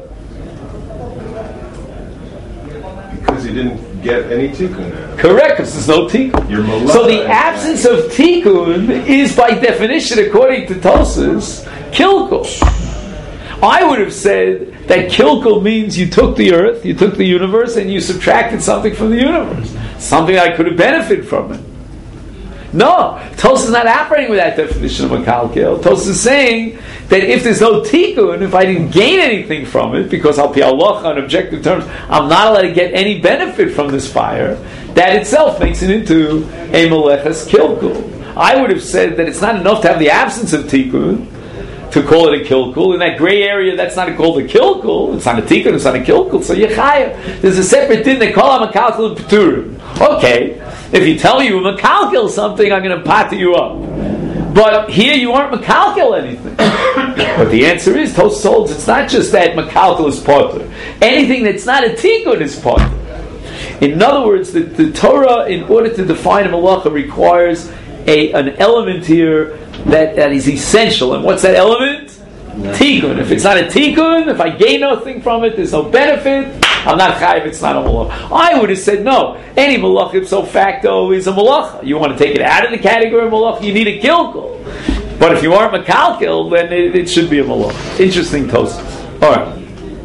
Because he didn't get any tikkun out of it. Correct, because there's no tikkun. You're So the absence of tikkun is, by definition, according to Tosfos, kilkul. I would have said that kilkul means you took the earth, you took the universe, and you subtracted something from the universe. Something that I could have benefited from it. No, Tosfos is not operating with that definition of makalkel. Tosfos is saying that if there's no tikkun, if I didn't gain anything from it, because Al Pi Halacha on objective terms, I'm not allowed to get any benefit from this fire, that itself makes it into a meleches kilkul. I would have said that it's not enough to have the absence of tikkun to call it a kilkul. In that gray area, that's not called a kilkul. It's not a tikkun, it's not a kilkul. So yechayev. There's a separate din they call it makalkel and peturim. Okay, if you tell me you makalkel something, I'm going to pater you up. But here you aren't makalkel anything. But the answer is, Tosfos holds it's not just that makalkel is pater. Anything that's not a tikkun is pater. In other words, the, the Torah, in order to define a malacha, requires a an element here that, that is essential. And what's that element? No. Tikkun. If it's not a tikkun, if I gain nothing from it, there's no benefit, I'm not chayiv, it's not a malacha. I would have said no. Any malacha ipso facto is a malacha. You want to take it out of the category of malacha, you need a kilkul. But if you aren't makalkel, then it, it should be a malacha. Interesting Tosfos. Alright.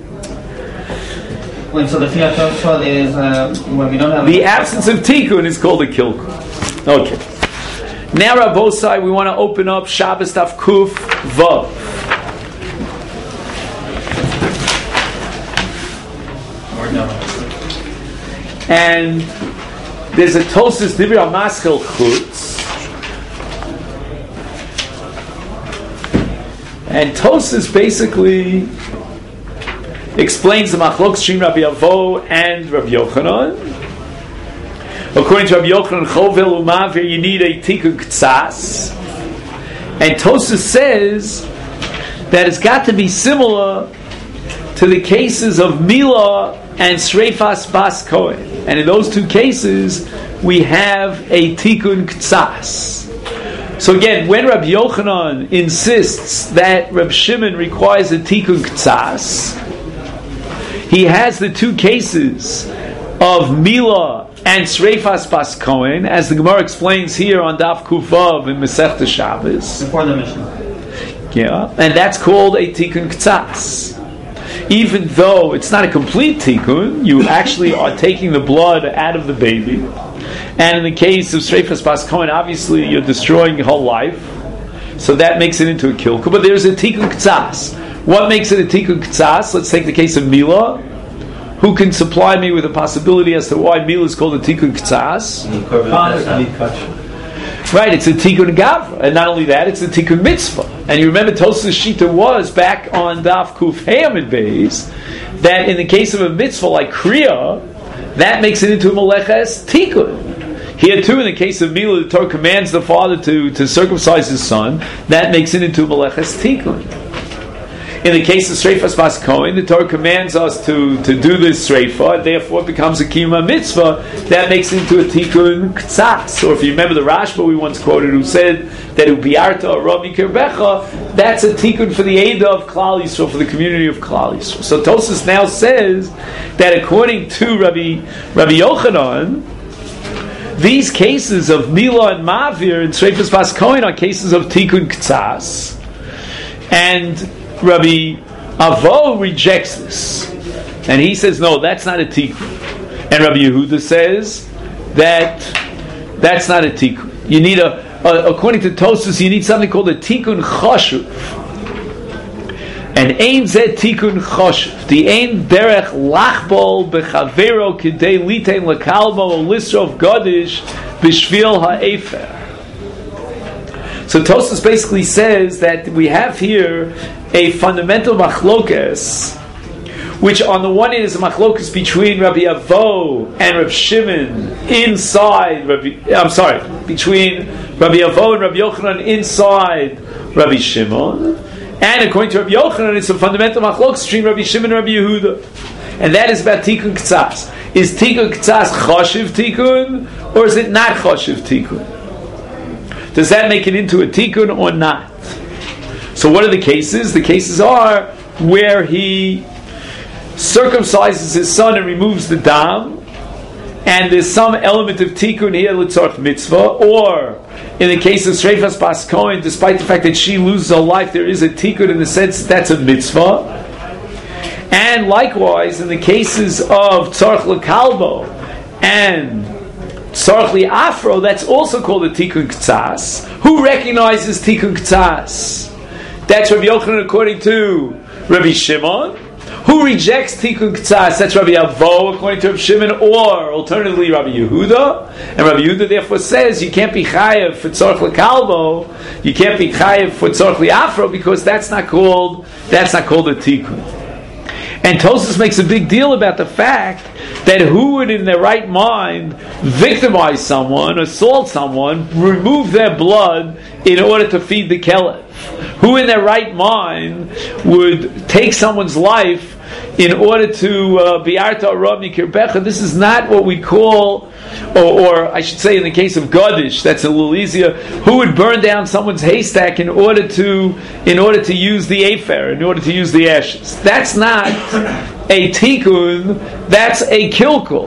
Wait, so the fiat Tosfos is uh, when we don't have the absence of tikkun is called a kilkul. Okay. Now, Rabbosai, we want to open up Shabbos Daf Kuf Vav. And there's a Tosfos Divrei HaMaskil Chutz. And Tosfos basically explains the Machlokes Shin Rabbi Avo and Rabbi Yochanan. According to Rabbi Yochanan, Chovel Umavir, you need a tikkun ktsas. And Tosfos says that it's got to be similar to the cases of Mila and Sreifas Bas Kohen. And in those two cases, we have a tikkun ktsas. So again, when Rabbi Yochanan insists that Rabbi Shimon requires a tikkun ktsas, he has the two cases of Mila and Sreifas Bas Kohen, as the Gemara explains here on Daf Kuvav in Masechta Shabbos. Before the Mishnah. Yeah, and that's called a tikkun ktsas. Even though it's not a complete tikkun, you actually are taking the blood out of the baby. And in the case of Sreifas Bas Kohen, obviously you're destroying your whole life. so that makes it into a kilkul. But there's a tikkun ktsas. What makes it a tikkun ktsas? Let's take the case of Mila. Who can supply me with a possibility as to why Mila is called a tikkun ktsas? Right, it's a tikkun gavra, and not only that, it's a tikkun mitzvah. And you remember Tosafos Shita was back on Daf Kuf Hey Amid Beis that in the case of a mitzvah like kriya, that makes it into a meleches tikkun. Here too, in the case of Mila, the Torah commands the father to, to circumcise his son. That makes it into a meleches tikkun. In the case of Sreifas Bas Kohen, the Torah commands us to, to do this Sreifa, and therefore it becomes a Kiyuma Mitzvah. That makes it into a Tikkun Ktsas. Or if you remember the Rashba we once quoted, who said that Ubiarta or Rami Kirbecha, that's a Tikkun for the Eidah of Klal Yisrael, for the community of Klal Yisrael. So Tosafos now says that according to Rabbi, Rabbi Yochanan, these cases of Mila and Mavir and Sreifas Bas Kohen are cases of Tikkun Ktsas. And Rabbi Avo rejects this, and he says, "No, that's not a tikkun." And Rabbi Yehuda says that that's not a tikkun. You need a, a according to Tosafos, you need something called a tikkun chashuv. And ein zeh tikkun chashuv. The ein derech lachbol bechavero kidei litein lekalbo o lisrov gadish b'shvil ha'efer. So Tosafos basically says that we have here a fundamental machlokes, which on the one hand is a machlokes between Rabbi Avo and Rabbi Shimon inside Rabbi, I'm sorry, between Rabbi Avo and Rabbi Yochanan inside Rabbi Shimon, and according to Rabbi Yochanan, it's a fundamental machlokes between Rabbi Shimon and Rabbi Yehuda, and that is about tikkun ktsas. Is tikkun ktsas choshev tikkun, or is it not choshev tikkun? Does that make it into a tikkun or not? So what are the cases? The cases are where he circumcises his son and removes the dam, and there's some element of tikkun here, l'tzorch mitzvah, or in the case of Sreifas Bas Kohen, despite the fact that she loses her life, there is a tikkun in the sense that that's a mitzvah. And likewise, in the cases of tzorch l'kalbo and tzorch li'afro, that's also called a tikkun ktsas. Who recognizes tikkun ktsas? That's Rabbi Yochanan according to Rabbi Shimon. Who rejects tikkun ktsas? That's Rabbi Avo according to Rabbi Shimon, or alternatively Rabbi Yehuda. And Rabbi Yehuda therefore says you can't be chayev for tzorch l'kalbo, you can't be chayev for tzorch li'afro, because that's not called that's not called a tikkun. And Tosafos makes a big deal about the fact that who would in their right mind victimize someone, assault someone, remove their blood in order to feed the kelev? Who in their right mind would take someone's life in order to uh, bi'arta arami kirbecha? This is not what we call, or, or I should say in the case of Gadish, that's a little easier. Who would burn down someone's haystack in order to in order to use the afer, in order to use the ashes? That's not a tikkun, that's a kilkul.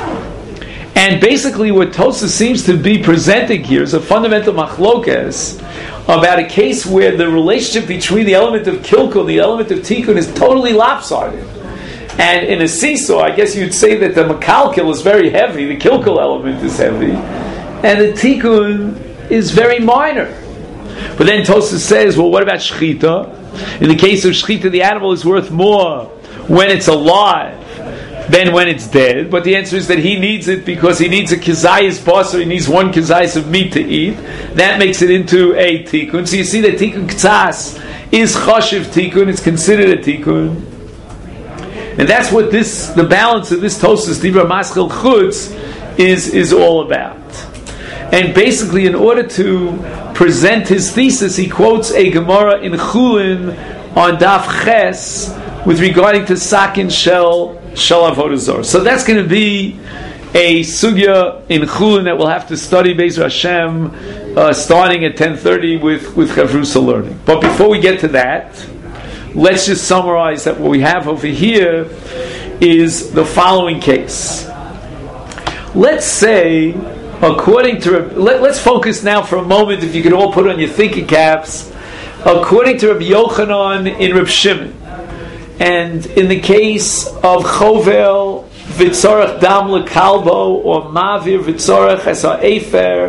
And basically what Tosafos seems to be presenting here is a fundamental machlokes about a case where the relationship between the element of kilkul and the element of tikkun is totally lopsided. And in a seesaw, I guess you'd say that the makalkil is very heavy, the kilkul element is heavy, and the tikkun is very minor. But then Tosafos says, well, what about shchita? In the case of shchita, the animal is worth more when it's alive than when it's dead. But the answer is that he needs it because he needs a kizayis basar, he needs one kizayis of meat to eat. That makes it into a tikkun. So you see that tikkun ktsas is chashiv tikkun, it's considered a tikkun. And that's what this, the balance of this Tosafos Dibra Maschil Chutz is, is all about. And basically, in order to present his thesis, he quotes a Gemara in Chulin on Daf Ches with regarding to Sakin Shel Shel Avodah Zarah. So that's going to be a sugya in Chulin that we'll have to study Be'ez Hashem uh, starting at ten thirty with with Chavrusa learning. But before we get to that, let's just summarize that what we have over here is the following case. Let's say, according to let, let's focus now for a moment, if you could all put on your thinking caps, according to Rabbi Yochanan in Rabbi Shimon, and in the case of Chovel Vitzorach Dam LeKalbo or Mavir Vitzorach as Ha'efer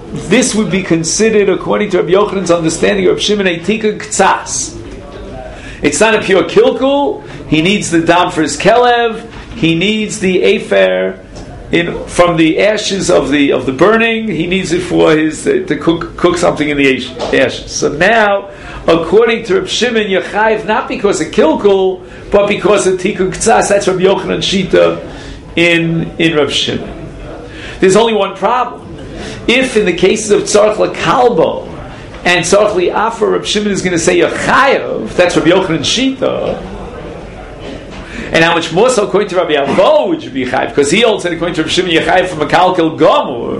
this would be considered, according to Rabbi Yochanan's understanding of Rabbi Shimon, a tikun ktsas. It's not a pure kilkul. He needs the dam for his kelev. He needs the afer in from the ashes of the of the burning. He needs it for his uh, to cook cook something in the ashes. So now, according to Rabbi Shimon, you're chayiv not because of kilkul, but because of tikun ktsas. That's Rabbi Yochanan shita in in Rabbi Shimon. There's only one problem. If in the cases of tzarech lakalbo and tzarech li'afer, Rabbi Shimon is going to say you're chayiv, that's Rabbi Yochanan shita. And how much more so according to Rabbi Avo would you be chayiv? Because he also said according to Rabbi Shimon you're chayiv from a kalkel gomur.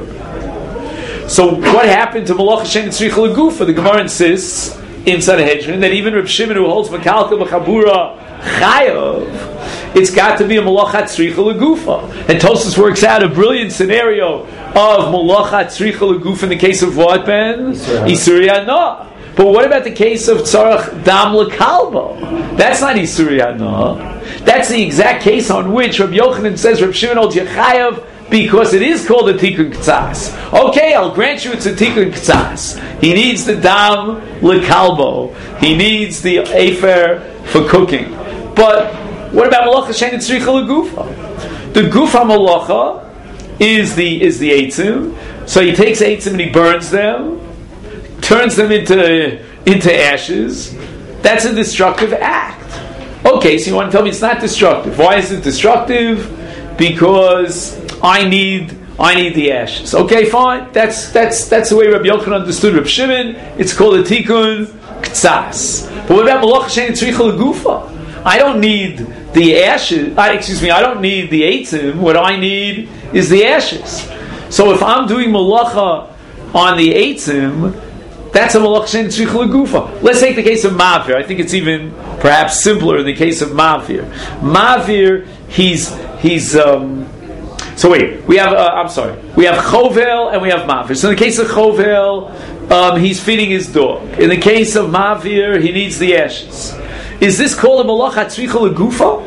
So what happened to Malach Hashem Tzricha L'Gufa? The Gemara insists in Sanhedrin that even Rabbi Shimon who holds Makalkel B'Chabura chayav, it's got to be a Malach Tzricha L'Gufa. And Tosfos works out a brilliant scenario of Malach Tzricha L'Gufa in the case of what, Ben? Isuri Hana. But what about the case of Tzarech Dam L'Kalbo? That's not Isuri Hana. That's the exact case on which Rabbi Yochanan says Rabbi Shimon holds Yechayav because it is called a Tikkun Ktsas. Okay, I'll grant you it's a Tikkun Ktsas. He needs the Dam L'Kalbo. He needs the Afer for cooking. But what about Malacha Shein Tzricha L'Gufa? The Gufa Malacha is the is the Eitzim. So he takes Eitzim and he burns them, turns them into into ashes. That's a destructive act. Okay, so you want to tell me it's not destructive. Why is it destructive? Because I need I need the ashes. Okay, fine. That's that's that's the way Rabbi Yochanan understood Rabbi Shimon. It's called a tikkun ktsas. But what about Malach Shein Tzricha L'Gufa? I don't need the ashes. Uh, excuse me. I don't need the eitzim. What I need is the ashes. So if I'm doing malacha on the eitzim, that's a malach shein tzricha l'gufa. Let's take the case of Mavir. I think it's even perhaps simpler in the case of Mavir. Mavir, he's he's. Um, so wait, we have. Uh, I'm sorry. We have Chovel and we have Mavir. So in the case of Chovel, um, he's feeding his dog. In the case of Mavir, he needs the ashes. Is this called a malach tzricha l'gufa?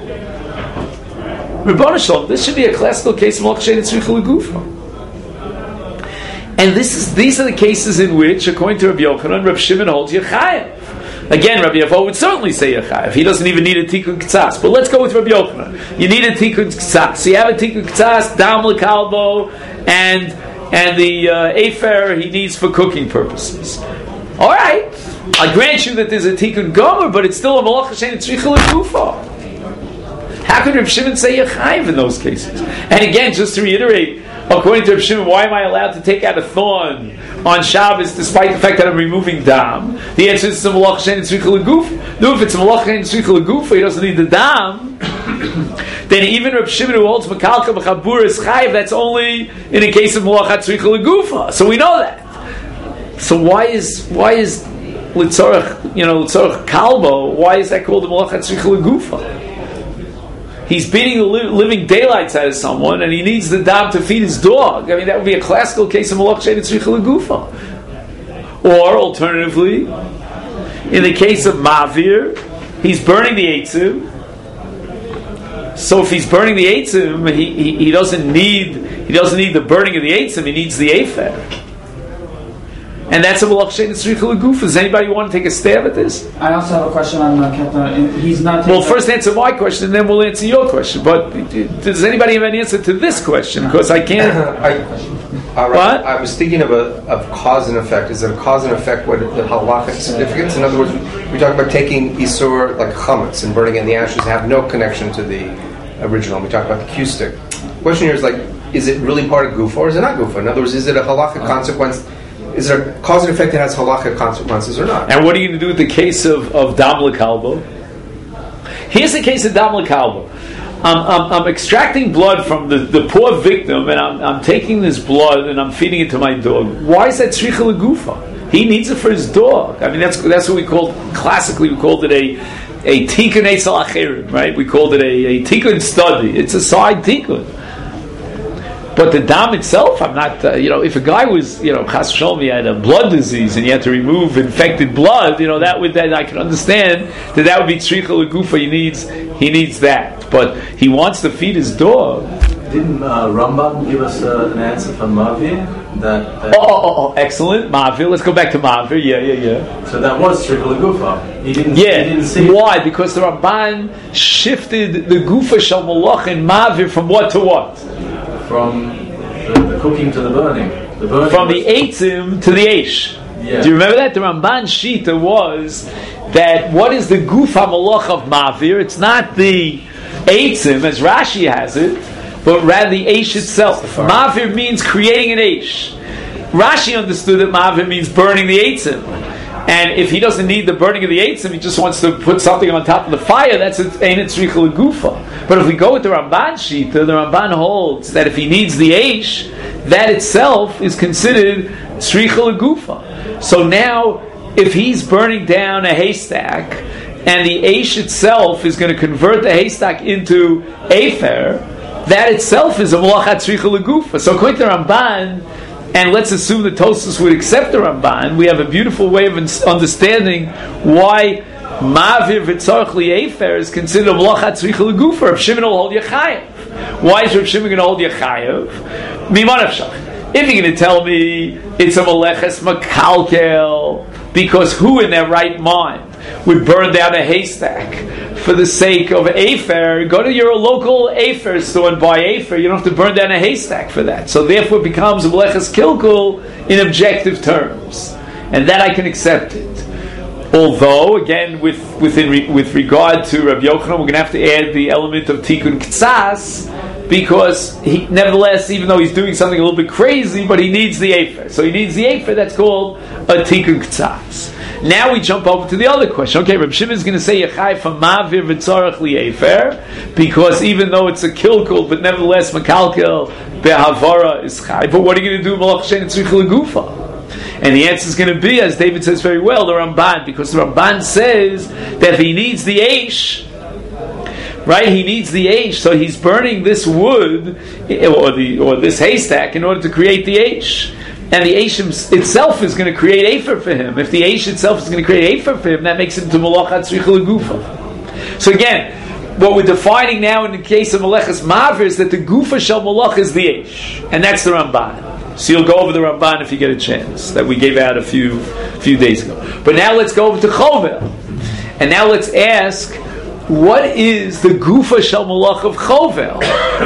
Rebbeinu Shalom, this should be a classical case of malach shein tzricha l'gufa. And this is, these are the cases in which, according to Rabbi Yochanan, Rabbi Shimon holds Yechayev. Again, Rabbi Avo would certainly say Yechayev. He doesn't even need a tikkun ktsas. But let's go with Rabbi Yochanan. You need a tikkun ktsas. So you have a tikkun ktsas, dam l'kalbo, and and the uh, afer he needs for cooking purposes. All right, I grant you that there's a tikkun gomer, but it's still a malach shein tzricha l'gufa. How could Rabbi Shimon say Yechayev in those cases? And again, just to reiterate, according to Rabbi Shimon, why am I allowed to take out a thorn on Shabbos despite the fact that I'm removing dam? The answer is it's a malach shein tzricha l'gufa. No, if it's a malach shein tzricha l'gufa, he doesn't need the dam. Then even Rabbi Shimon who holds makalka b'chabur is chayiv, that's only in the case of malach tzricha l'gufa. So we know that. So why is why is litzorach you know litzorach kalbo? Why is that called a malach tzricha l'gufa? He's beating the li- living daylights out of someone, and he needs the dam to feed his dog. I mean, that would be a classical case of malach shein tzricha l'gufa. Or alternatively, in the case of Mavir, he's burning the eitzim. So if he's burning the eitzim, he, he, he doesn't need he doesn't need the burning of the eitzim. He needs the afer. And that's a malach shein tzricha l'gufa. Does anybody want to take a stab at this? I also have a question on uh, Kepler. He's not. Well, first answer my question, and then we'll answer your question. But does anybody have an answer to this question? Because I can't. I, all right. What? I was thinking of a of cause and effect. Is it a cause and effect? What the halachic significance? In other words, we talk about taking isur like chametz and burning it in the ashes, have no connection to the original. We talk about the Q stick. The question here is like, is it really part of gufa or is it not gufa? In other words, is it a halachic consequence? Is there a cause and effect that has halachic consequences or not? And what are you going to do with the case of, of dam l'kalbo? Here's the case of dam l'kalbo. I'm, I'm, I'm extracting blood from the, the poor victim, and I'm, I'm taking this blood and I'm feeding it to my dog. Why is that tzricha l'gufa? He needs it for his dog. I mean, that's that's what we called, classically we called it a a tikkun etzal acherim, right? We called it a, a tikkun study. It's a side tikkun. But the dam itself, I'm not, uh, you know, if a guy was, you know, chas v'shalom, he had a blood disease and he had to remove infected blood, you know, that would, then I can understand that that would be tzricha l'gufa. He needs, he needs that. But he wants to feed his dog. Didn't uh, Rambam give us uh, an answer for Mavir? That, that Oh, oh, oh, oh, excellent. Mavir. Let's go back to Mavir. Yeah, yeah, yeah. So that was Shrikhul Gufa. He didn't. Yeah. He didn't see. Why? Because the Ramban shifted the Gufa Shal Malach and Mavir from what to what? From the, the cooking to the burning. The burning From was, the Eitzim to the Eish. Yeah. Do you remember that? The Ramban Shita was that what is the Gufa Malach of Mavir? It's not the Eitzim, as Rashi has it, but rather the Eish itself. Mavir means creating an Eish. Rashi understood that Mavir means burning the Eitzim. And if he doesn't need the burning of the Eitzim, he just wants to put something on top of the fire, that's ain't it Tzricha L'Gufa. But if we go with the Ramban Shita, the Ramban holds that if he needs the Eish, that itself is considered Tzricha L'Gufa. So now, if he's burning down a haystack, and the Eish itself is going to convert the haystack into Afer, that itself is a Malachat Tzricha L'Gufa. So according to the Ramban, and let's assume that Tosfos would accept the Ramban, we have a beautiful way of understanding why Mavir V'tzarech Li'Efer is considered a Malachat Tzricha L'Gufa. Rav Shimon will hold Yechayev. Why is Rav Shimon going to hold Yechayev? Miman Avshach. If you're going to tell me it's a Meleches Makalkel, because who in their right mind would burn down a haystack for the sake of Afer? Go to your local Afer store and buy Afer. You don't have to burn down a haystack for that. So therefore it becomes a Meleches Kilkul in objective terms. And that I can accept it. Although, again, with within re, with regard to Rabbi Yochanan, we're going to have to add the element of Tikkun Ktsas, because he, nevertheless, even though he's doing something a little bit crazy, but he needs the Afer. So he needs the Afer, that's called a Tikkun Ktsas. Now we jump over to the other question. Okay, Reb Shimon is going to say Yechai from Mavir V'tzarech Li'Afer, because even though it's a kilkul, but nevertheless Makalkel Be'havara is Chai. But what are you going to do Malach Shein Tzricha L'Gufa? And the answer is going to be, as David says very well, the Ramban, because the Ramban says that if he needs the Eish, right? He needs the Eish, so he's burning this wood or the or this haystack in order to create the Eish. And the Eish itself is going to create Afer for him. If the Eish itself is going to create Afer for him, that makes him to Malachat Tzricha L'Gufa. So again, what we're defining now in the case of Meleches Mavir is that the Gufa Shel Malach is the Eish. And that's the Ramban. So you'll go over the Ramban if you get a chance, that we gave out a few few days ago. But now let's go over to Chovel. And now let's ask, what is the Gufa Shel Malach of Chovel?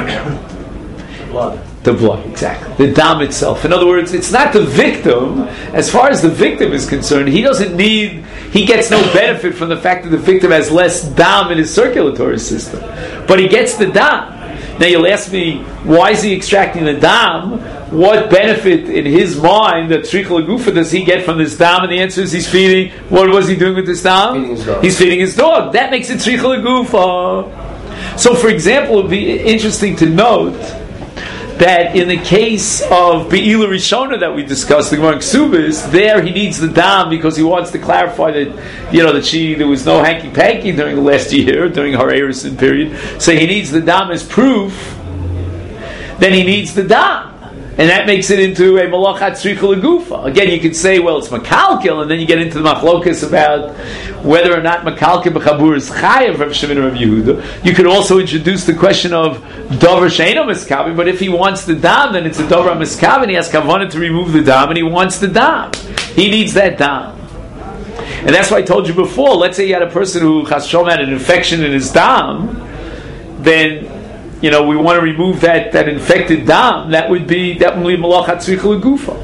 blood. The blood, exactly. The dam itself. In other words, it's not the victim. As far as the victim is concerned, he doesn't need, he gets no benefit from the fact that the victim has less dam in his circulatory system. But he gets the dam. Now you'll ask me, why is he extracting the dam? What benefit in his mind, that Tzricha L'Gufa, does he get from this dam? And the answer is he's feeding, what was he doing with this dam? Feeding his dog. He's feeding his dog. That makes it Tzricha L'Gufa. So for example, it would be interesting to note that in the case of Be'ila Rishona that we discussed, the Gemara Ksubis, there he needs the dam because he wants to clarify that, you know, that she, there was no hanky-panky during the last year, during her Erison period. So he needs the dam as proof. Then he needs the dam. And that makes it into a Malachat Tzricha L'Gufa. Again, you could say, well, it's Makalkel, and then you get into the Machlokas about whether or not Makalkel B'Chabur is Chayav, Rav Shimon or Rav Yehuda. You could also introduce the question of Dover She'eno Miskavin, but if he wants the dam, then it's a Dover Miskavin. He has Kavanah to remove the dam, and he wants the dam. He needs that dam. And that's why I told you before, let's say you had a person who Chas Shalom had an infection in his dam, then you know, we want to remove that, that infected dam, that would be that would be Malachat Tzricha L'Gufa.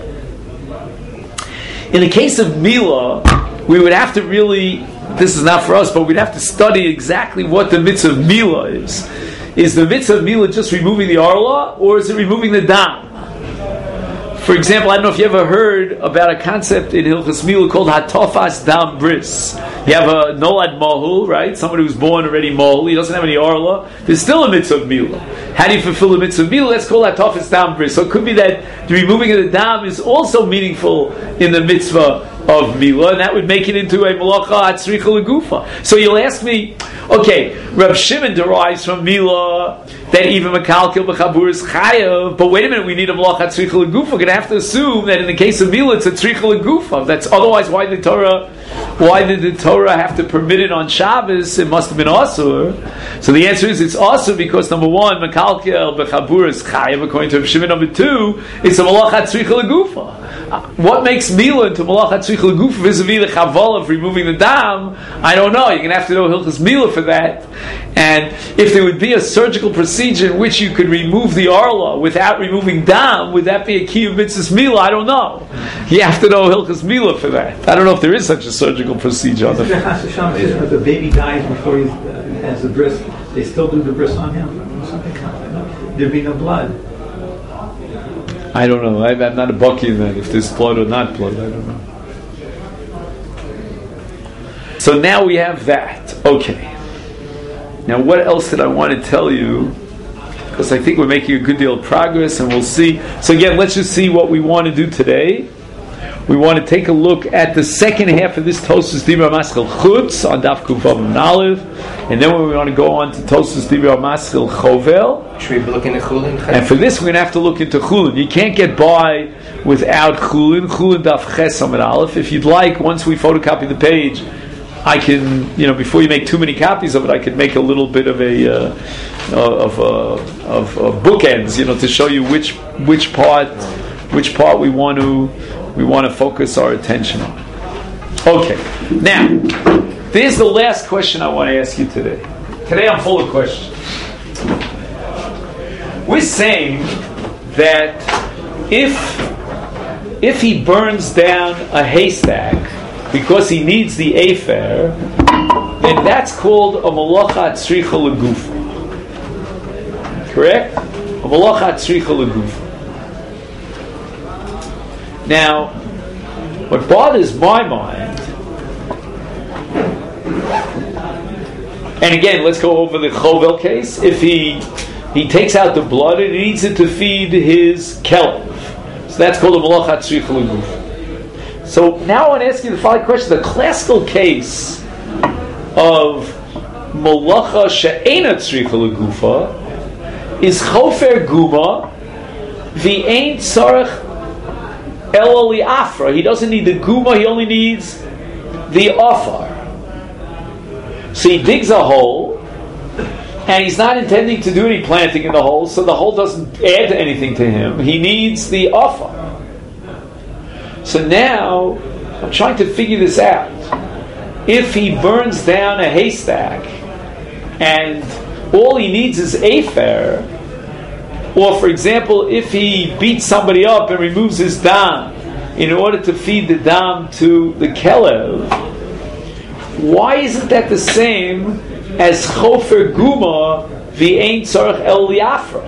In the case of Mila, we would have to really, this is not for us, but we'd have to study exactly what the mitzvah of Mila is. Is the mitzvah of Mila just removing the arla, or is it removing the dam? For example, I don't know if you ever heard about a concept in Hilchas Mila called Hatofas Dam Bris. You have a Nolad Mahul, right? Someone who's born already Mahul, he doesn't have any Arla. There's still a mitzvah of Mila. How do you fulfill the mitzvah of Mila? Let's call Hatofas Dam Bris. So it could be that the removing of the dam is also meaningful in the mitzvah of Mila, and that would make it into a Malacha Tzricha L'Gufa. So you'll ask me, okay, Reb Shimon derives from Mila that even Makalkel B'Chabur is Chayav, but wait a minute, we need a Malacha Tzricha L'Gufa. We're going to have to assume that in the case of Mila, it's a Tzricha L'Gufa. That's otherwise why the Torah why did the Torah have to permit it on Shabbos? It must have been Asur. So the answer is it's Asur because number one, Mekalkel Bechabur is Chayav according to Rav Shimon. Number two, it's a Malachat Tzricha Legufa. What makes Mila into Malachat Tzricha Legufa vis-a-vis the Chaval of removing the dam? I don't know. You're going to have to know Hilchas Mila for that. And if there would be a surgical procedure in which you could remove the Arla without removing dam, would that be a key of Mitzvahs Mila? I don't know. You have to know Hilchas Mila for that. I don't know if there is such a surgical procedure. On the if the baby dies before he uh, has the bris, they still do the bris on him. There'd be no blood. I don't know. I, I'm not a bucky in that. If there's blood or not blood, I don't know. So now we have that. Okay. Now what else did I want to tell you? Because I think we're making a good deal of progress, and we'll see. So again, let's just see what we want to do today. We want to take a look at the second half of this Tosfos Dibra Maschil Chutz on Daf Kuf Vav and Aleph, and then we want to go on to Tosfos Dibra Maschil Chovel. Should we be looking at Chulin? And for this, we're going to have to look into Chulin. You can't get by without Chulin. Chulin Daf Ches Amud Aleph. If you'd like, once we photocopy the page, I can, you know, before you make too many copies of it, I could make a little bit of a uh, of uh, of uh, bookends, you know, to show you which which part which part we want to. we want to focus our attention on. Okay, now, there's the last question I want to ask you today. Today I'm full of questions. We're saying that if if he burns down a haystack because he needs the afer, then that's called a malacha tzricha legufa. Correct? A malacha tzricha legufa. Now, what bothers my mind, and again, let's go over the Chovel case. If he he takes out the blood and he needs it to feed his kelev, so that's called a malacha tzricha legufa. So now I want to ask you the following question: the classical case of malacha she'ena tzricha legufa is chofer guma v'ein tzarech Eloli Afra. He doesn't need the guma, he only needs the afar. So he digs a hole, and he's not intending to do any planting in the hole, so the hole doesn't add anything to him. He needs the afar. So now, I'm trying to figure this out. If he burns down a haystack, and all he needs is afer, or, for example, if he beats somebody up and removes his dam in order to feed the dam to the kelev, why isn't that the same as chofer guma v'ein tzarech el liafra?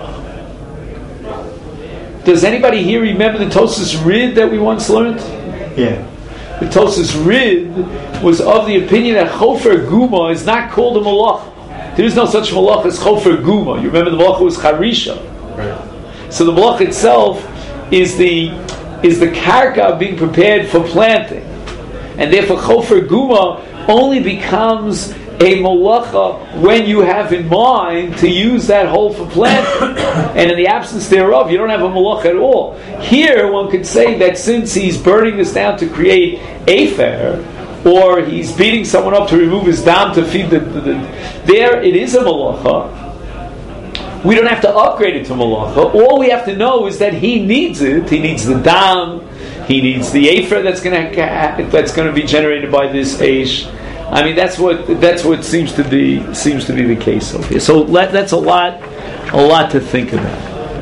Does anybody here remember the Tosfos Rid that we once learned? Yeah. The Tosfos Rid was of the opinion that chofer guma is not called a malacha. There is no such malacha as chofer guma. You remember the malacha was charisha. Right. So the malach itself is the is the karka being prepared for planting, and therefore chofer guma only becomes a malacha when you have in mind to use that hole for planting, and in the absence thereof, you don't have a malacha at all. Here, one could say that since he's burning this down to create afer, or he's beating someone up to remove his dam to feed the, the, the there it is a malacha. We don't have to upgrade it to malacha. All we have to know is that he needs it. He needs the dam. He needs the afer that's going to that's going to be generated by this eish. I mean, that's what that's what seems to be seems to be the case over here. So let, that's a lot, a lot to think about.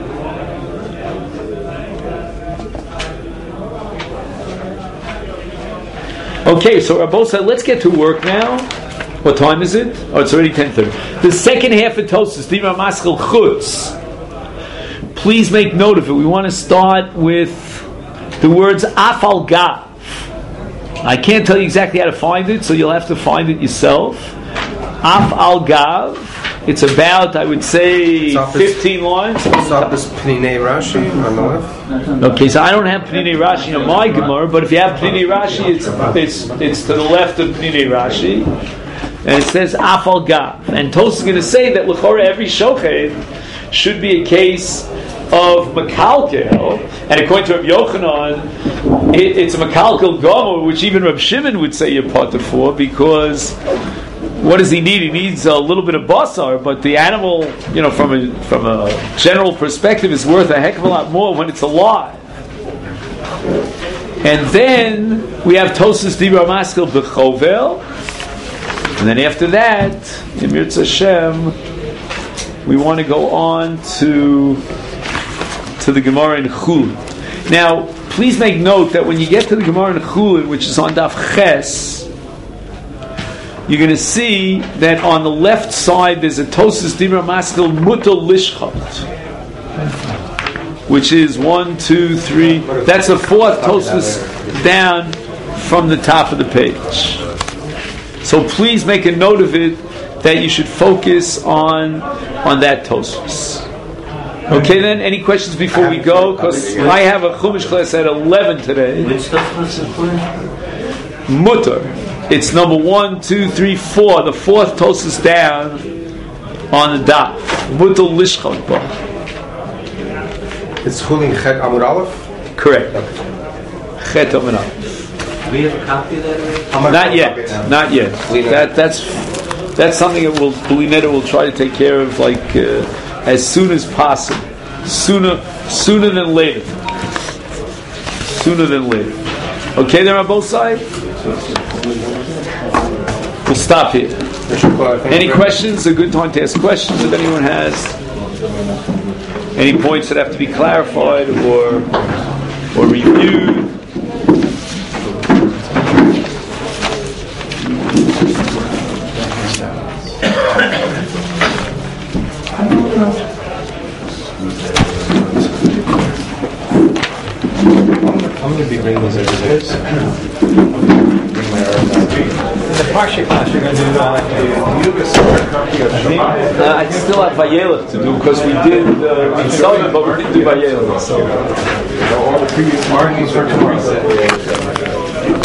Okay, so Rabosa, let's get to work now. What time is it? Oh, it's already ten thirty. The second half of Tosfos Dibra Maschil Chutz. Please make note of it. We want to start with the words Af al Gav. I can't tell you exactly how to find it, so you'll have to find it yourself. Af al Gav. It's about, I would say, fifteen lines. Sopis Pninei Rashi on the left. Okay, so I don't have Pninei Rashi on my Gemara, but if you have Pninei Rashi, it's it's it's to the left of Pninei Rashi. And it says Af al Gav. And Tosfos is going to say that l'chora every shochet should be a case of Makalkel, and according to Rabbi Yochanan, it, it's a Makalkel Gomer, which even Rabbi Shimon would say you're potter for, because what does he need? He needs a little bit of basar, but the animal, you know, from a from a general perspective, is worth a heck of a lot more when it's alive. And then we have Tosas Dibra Maskil B'chovel, and then after that, in Mirz Hashem, we want to go on to to the Gemara in Chulin. Now, please make note that when you get to the Gemara in Chulin, which is on Daf Ches, you're going to see that on the left side there's a Tosas Dibra Maskil Mutal Lishchat, which is one, two, three. That's the fourth Tosas down from the top of the page. So please make a note of it that you should focus on on that Tosas. Okay, then, any questions before we go? Because I have a Chumash class at eleven today. Which Tosfos is for? Mutter. It's number one, two, three, four. The fourth Tosas down on the dot. Mutter Lishchot Ba. It's Chulin Chet Amud Aleph? Correct. Chet Amud Aleph. Do we have a copy of that already? Not yet. Not yet. That that's that's something that will Blinetta will try to take care of, like uh, as soon as possible. Sooner sooner than later. Sooner than later. Okay, there on both sides. We'll stop here. Any questions? A good time to ask questions if anyone has any points that have to be clarified or or reviewed. I'm going to be bringing these exhibits. The Parsha class, you're going to do that. Uh, I still have Vayelech to do because we did uh, we started, but we didn't do Vayelech. So all the previous markings are to reset.